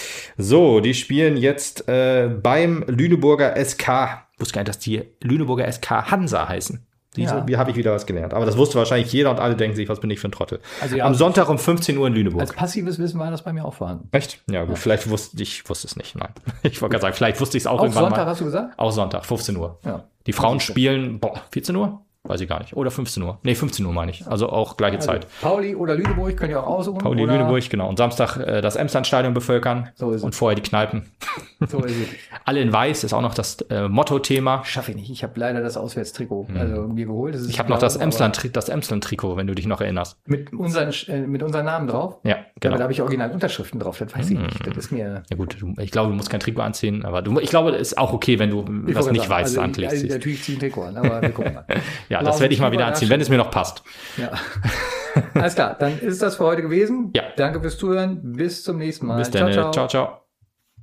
S2: So, die spielen jetzt äh, beim Lüneburger S K. Ich wusste gar nicht, dass die Lüneburger S K Hansa heißen. Diese,
S1: Ja.
S2: Wie habe ich wieder was gelernt. Aber das wusste wahrscheinlich jeder und alle denken sich, was bin ich für ein Trottel.
S1: Also ja,
S2: Am Sonntag um fünfzehn Uhr in Lüneburg.
S1: Als passives Wissen war das bei mir auch vorhanden.
S2: Echt? Ja, gut. Vielleicht wusste ich wusste es nicht. Nein. Ich wollte gerade sagen, vielleicht wusste ich es auch
S1: Auf
S2: irgendwann
S1: Sonntag
S2: mal.
S1: hast du gesagt?
S2: Auch Sonntag, fünfzehn Uhr.
S1: Ja.
S2: Die Frauen
S1: Siehste.
S2: spielen, boah, vierzehn Uhr? Weiß ich gar nicht. Oder fünfzehn Uhr. Nee, fünfzehn Uhr meine ich. Also auch gleiche
S1: Also,
S2: Zeit.
S1: Pauli oder Lüneburg könnt ihr auch aussuchen.
S2: Pauli
S1: oder?
S2: Lüneburg, genau. Und Samstag äh, das Emslandstadion bevölkern.
S1: So ist es.
S2: Und vorher die Kneipen.
S1: So ist es.
S2: Alle in weiß ist auch noch das äh, Motto-Thema.
S1: Schaffe ich nicht. Ich habe leider das Auswärtstrikot also mir geholt. Das ist
S2: Ich habe noch das
S1: blau,
S2: Emsland, das Emsland-Trikot, wenn du dich noch erinnerst.
S1: aber Mit unseren, äh, mit unseren Namen drauf.
S2: Ja,
S1: Ja,
S2: genau.
S1: aber da habe ich original Unterschriften drauf. Das weiß ich nicht. Das ist mir.
S2: Ja gut, du, ich glaube, du musst kein Trikot anziehen, aber du, ich glaube, es ist auch okay, wenn du
S1: Ich
S2: was
S1: wollte
S2: nicht
S1: sagen,
S2: weißes
S1: also,
S2: anklickst.
S1: Also, natürlich ziehe ich ein Trikot an, aber wir gucken mal.
S2: Ja, das werde ich mal wieder anziehen, wenn es mir noch passt.
S1: Ja. Alles klar, dann ist das für heute gewesen.
S2: Ja.
S1: Danke fürs Zuhören. Bis zum nächsten Mal.
S2: Bis dann.
S1: ciao, ciao.
S2: Ciao, ciao.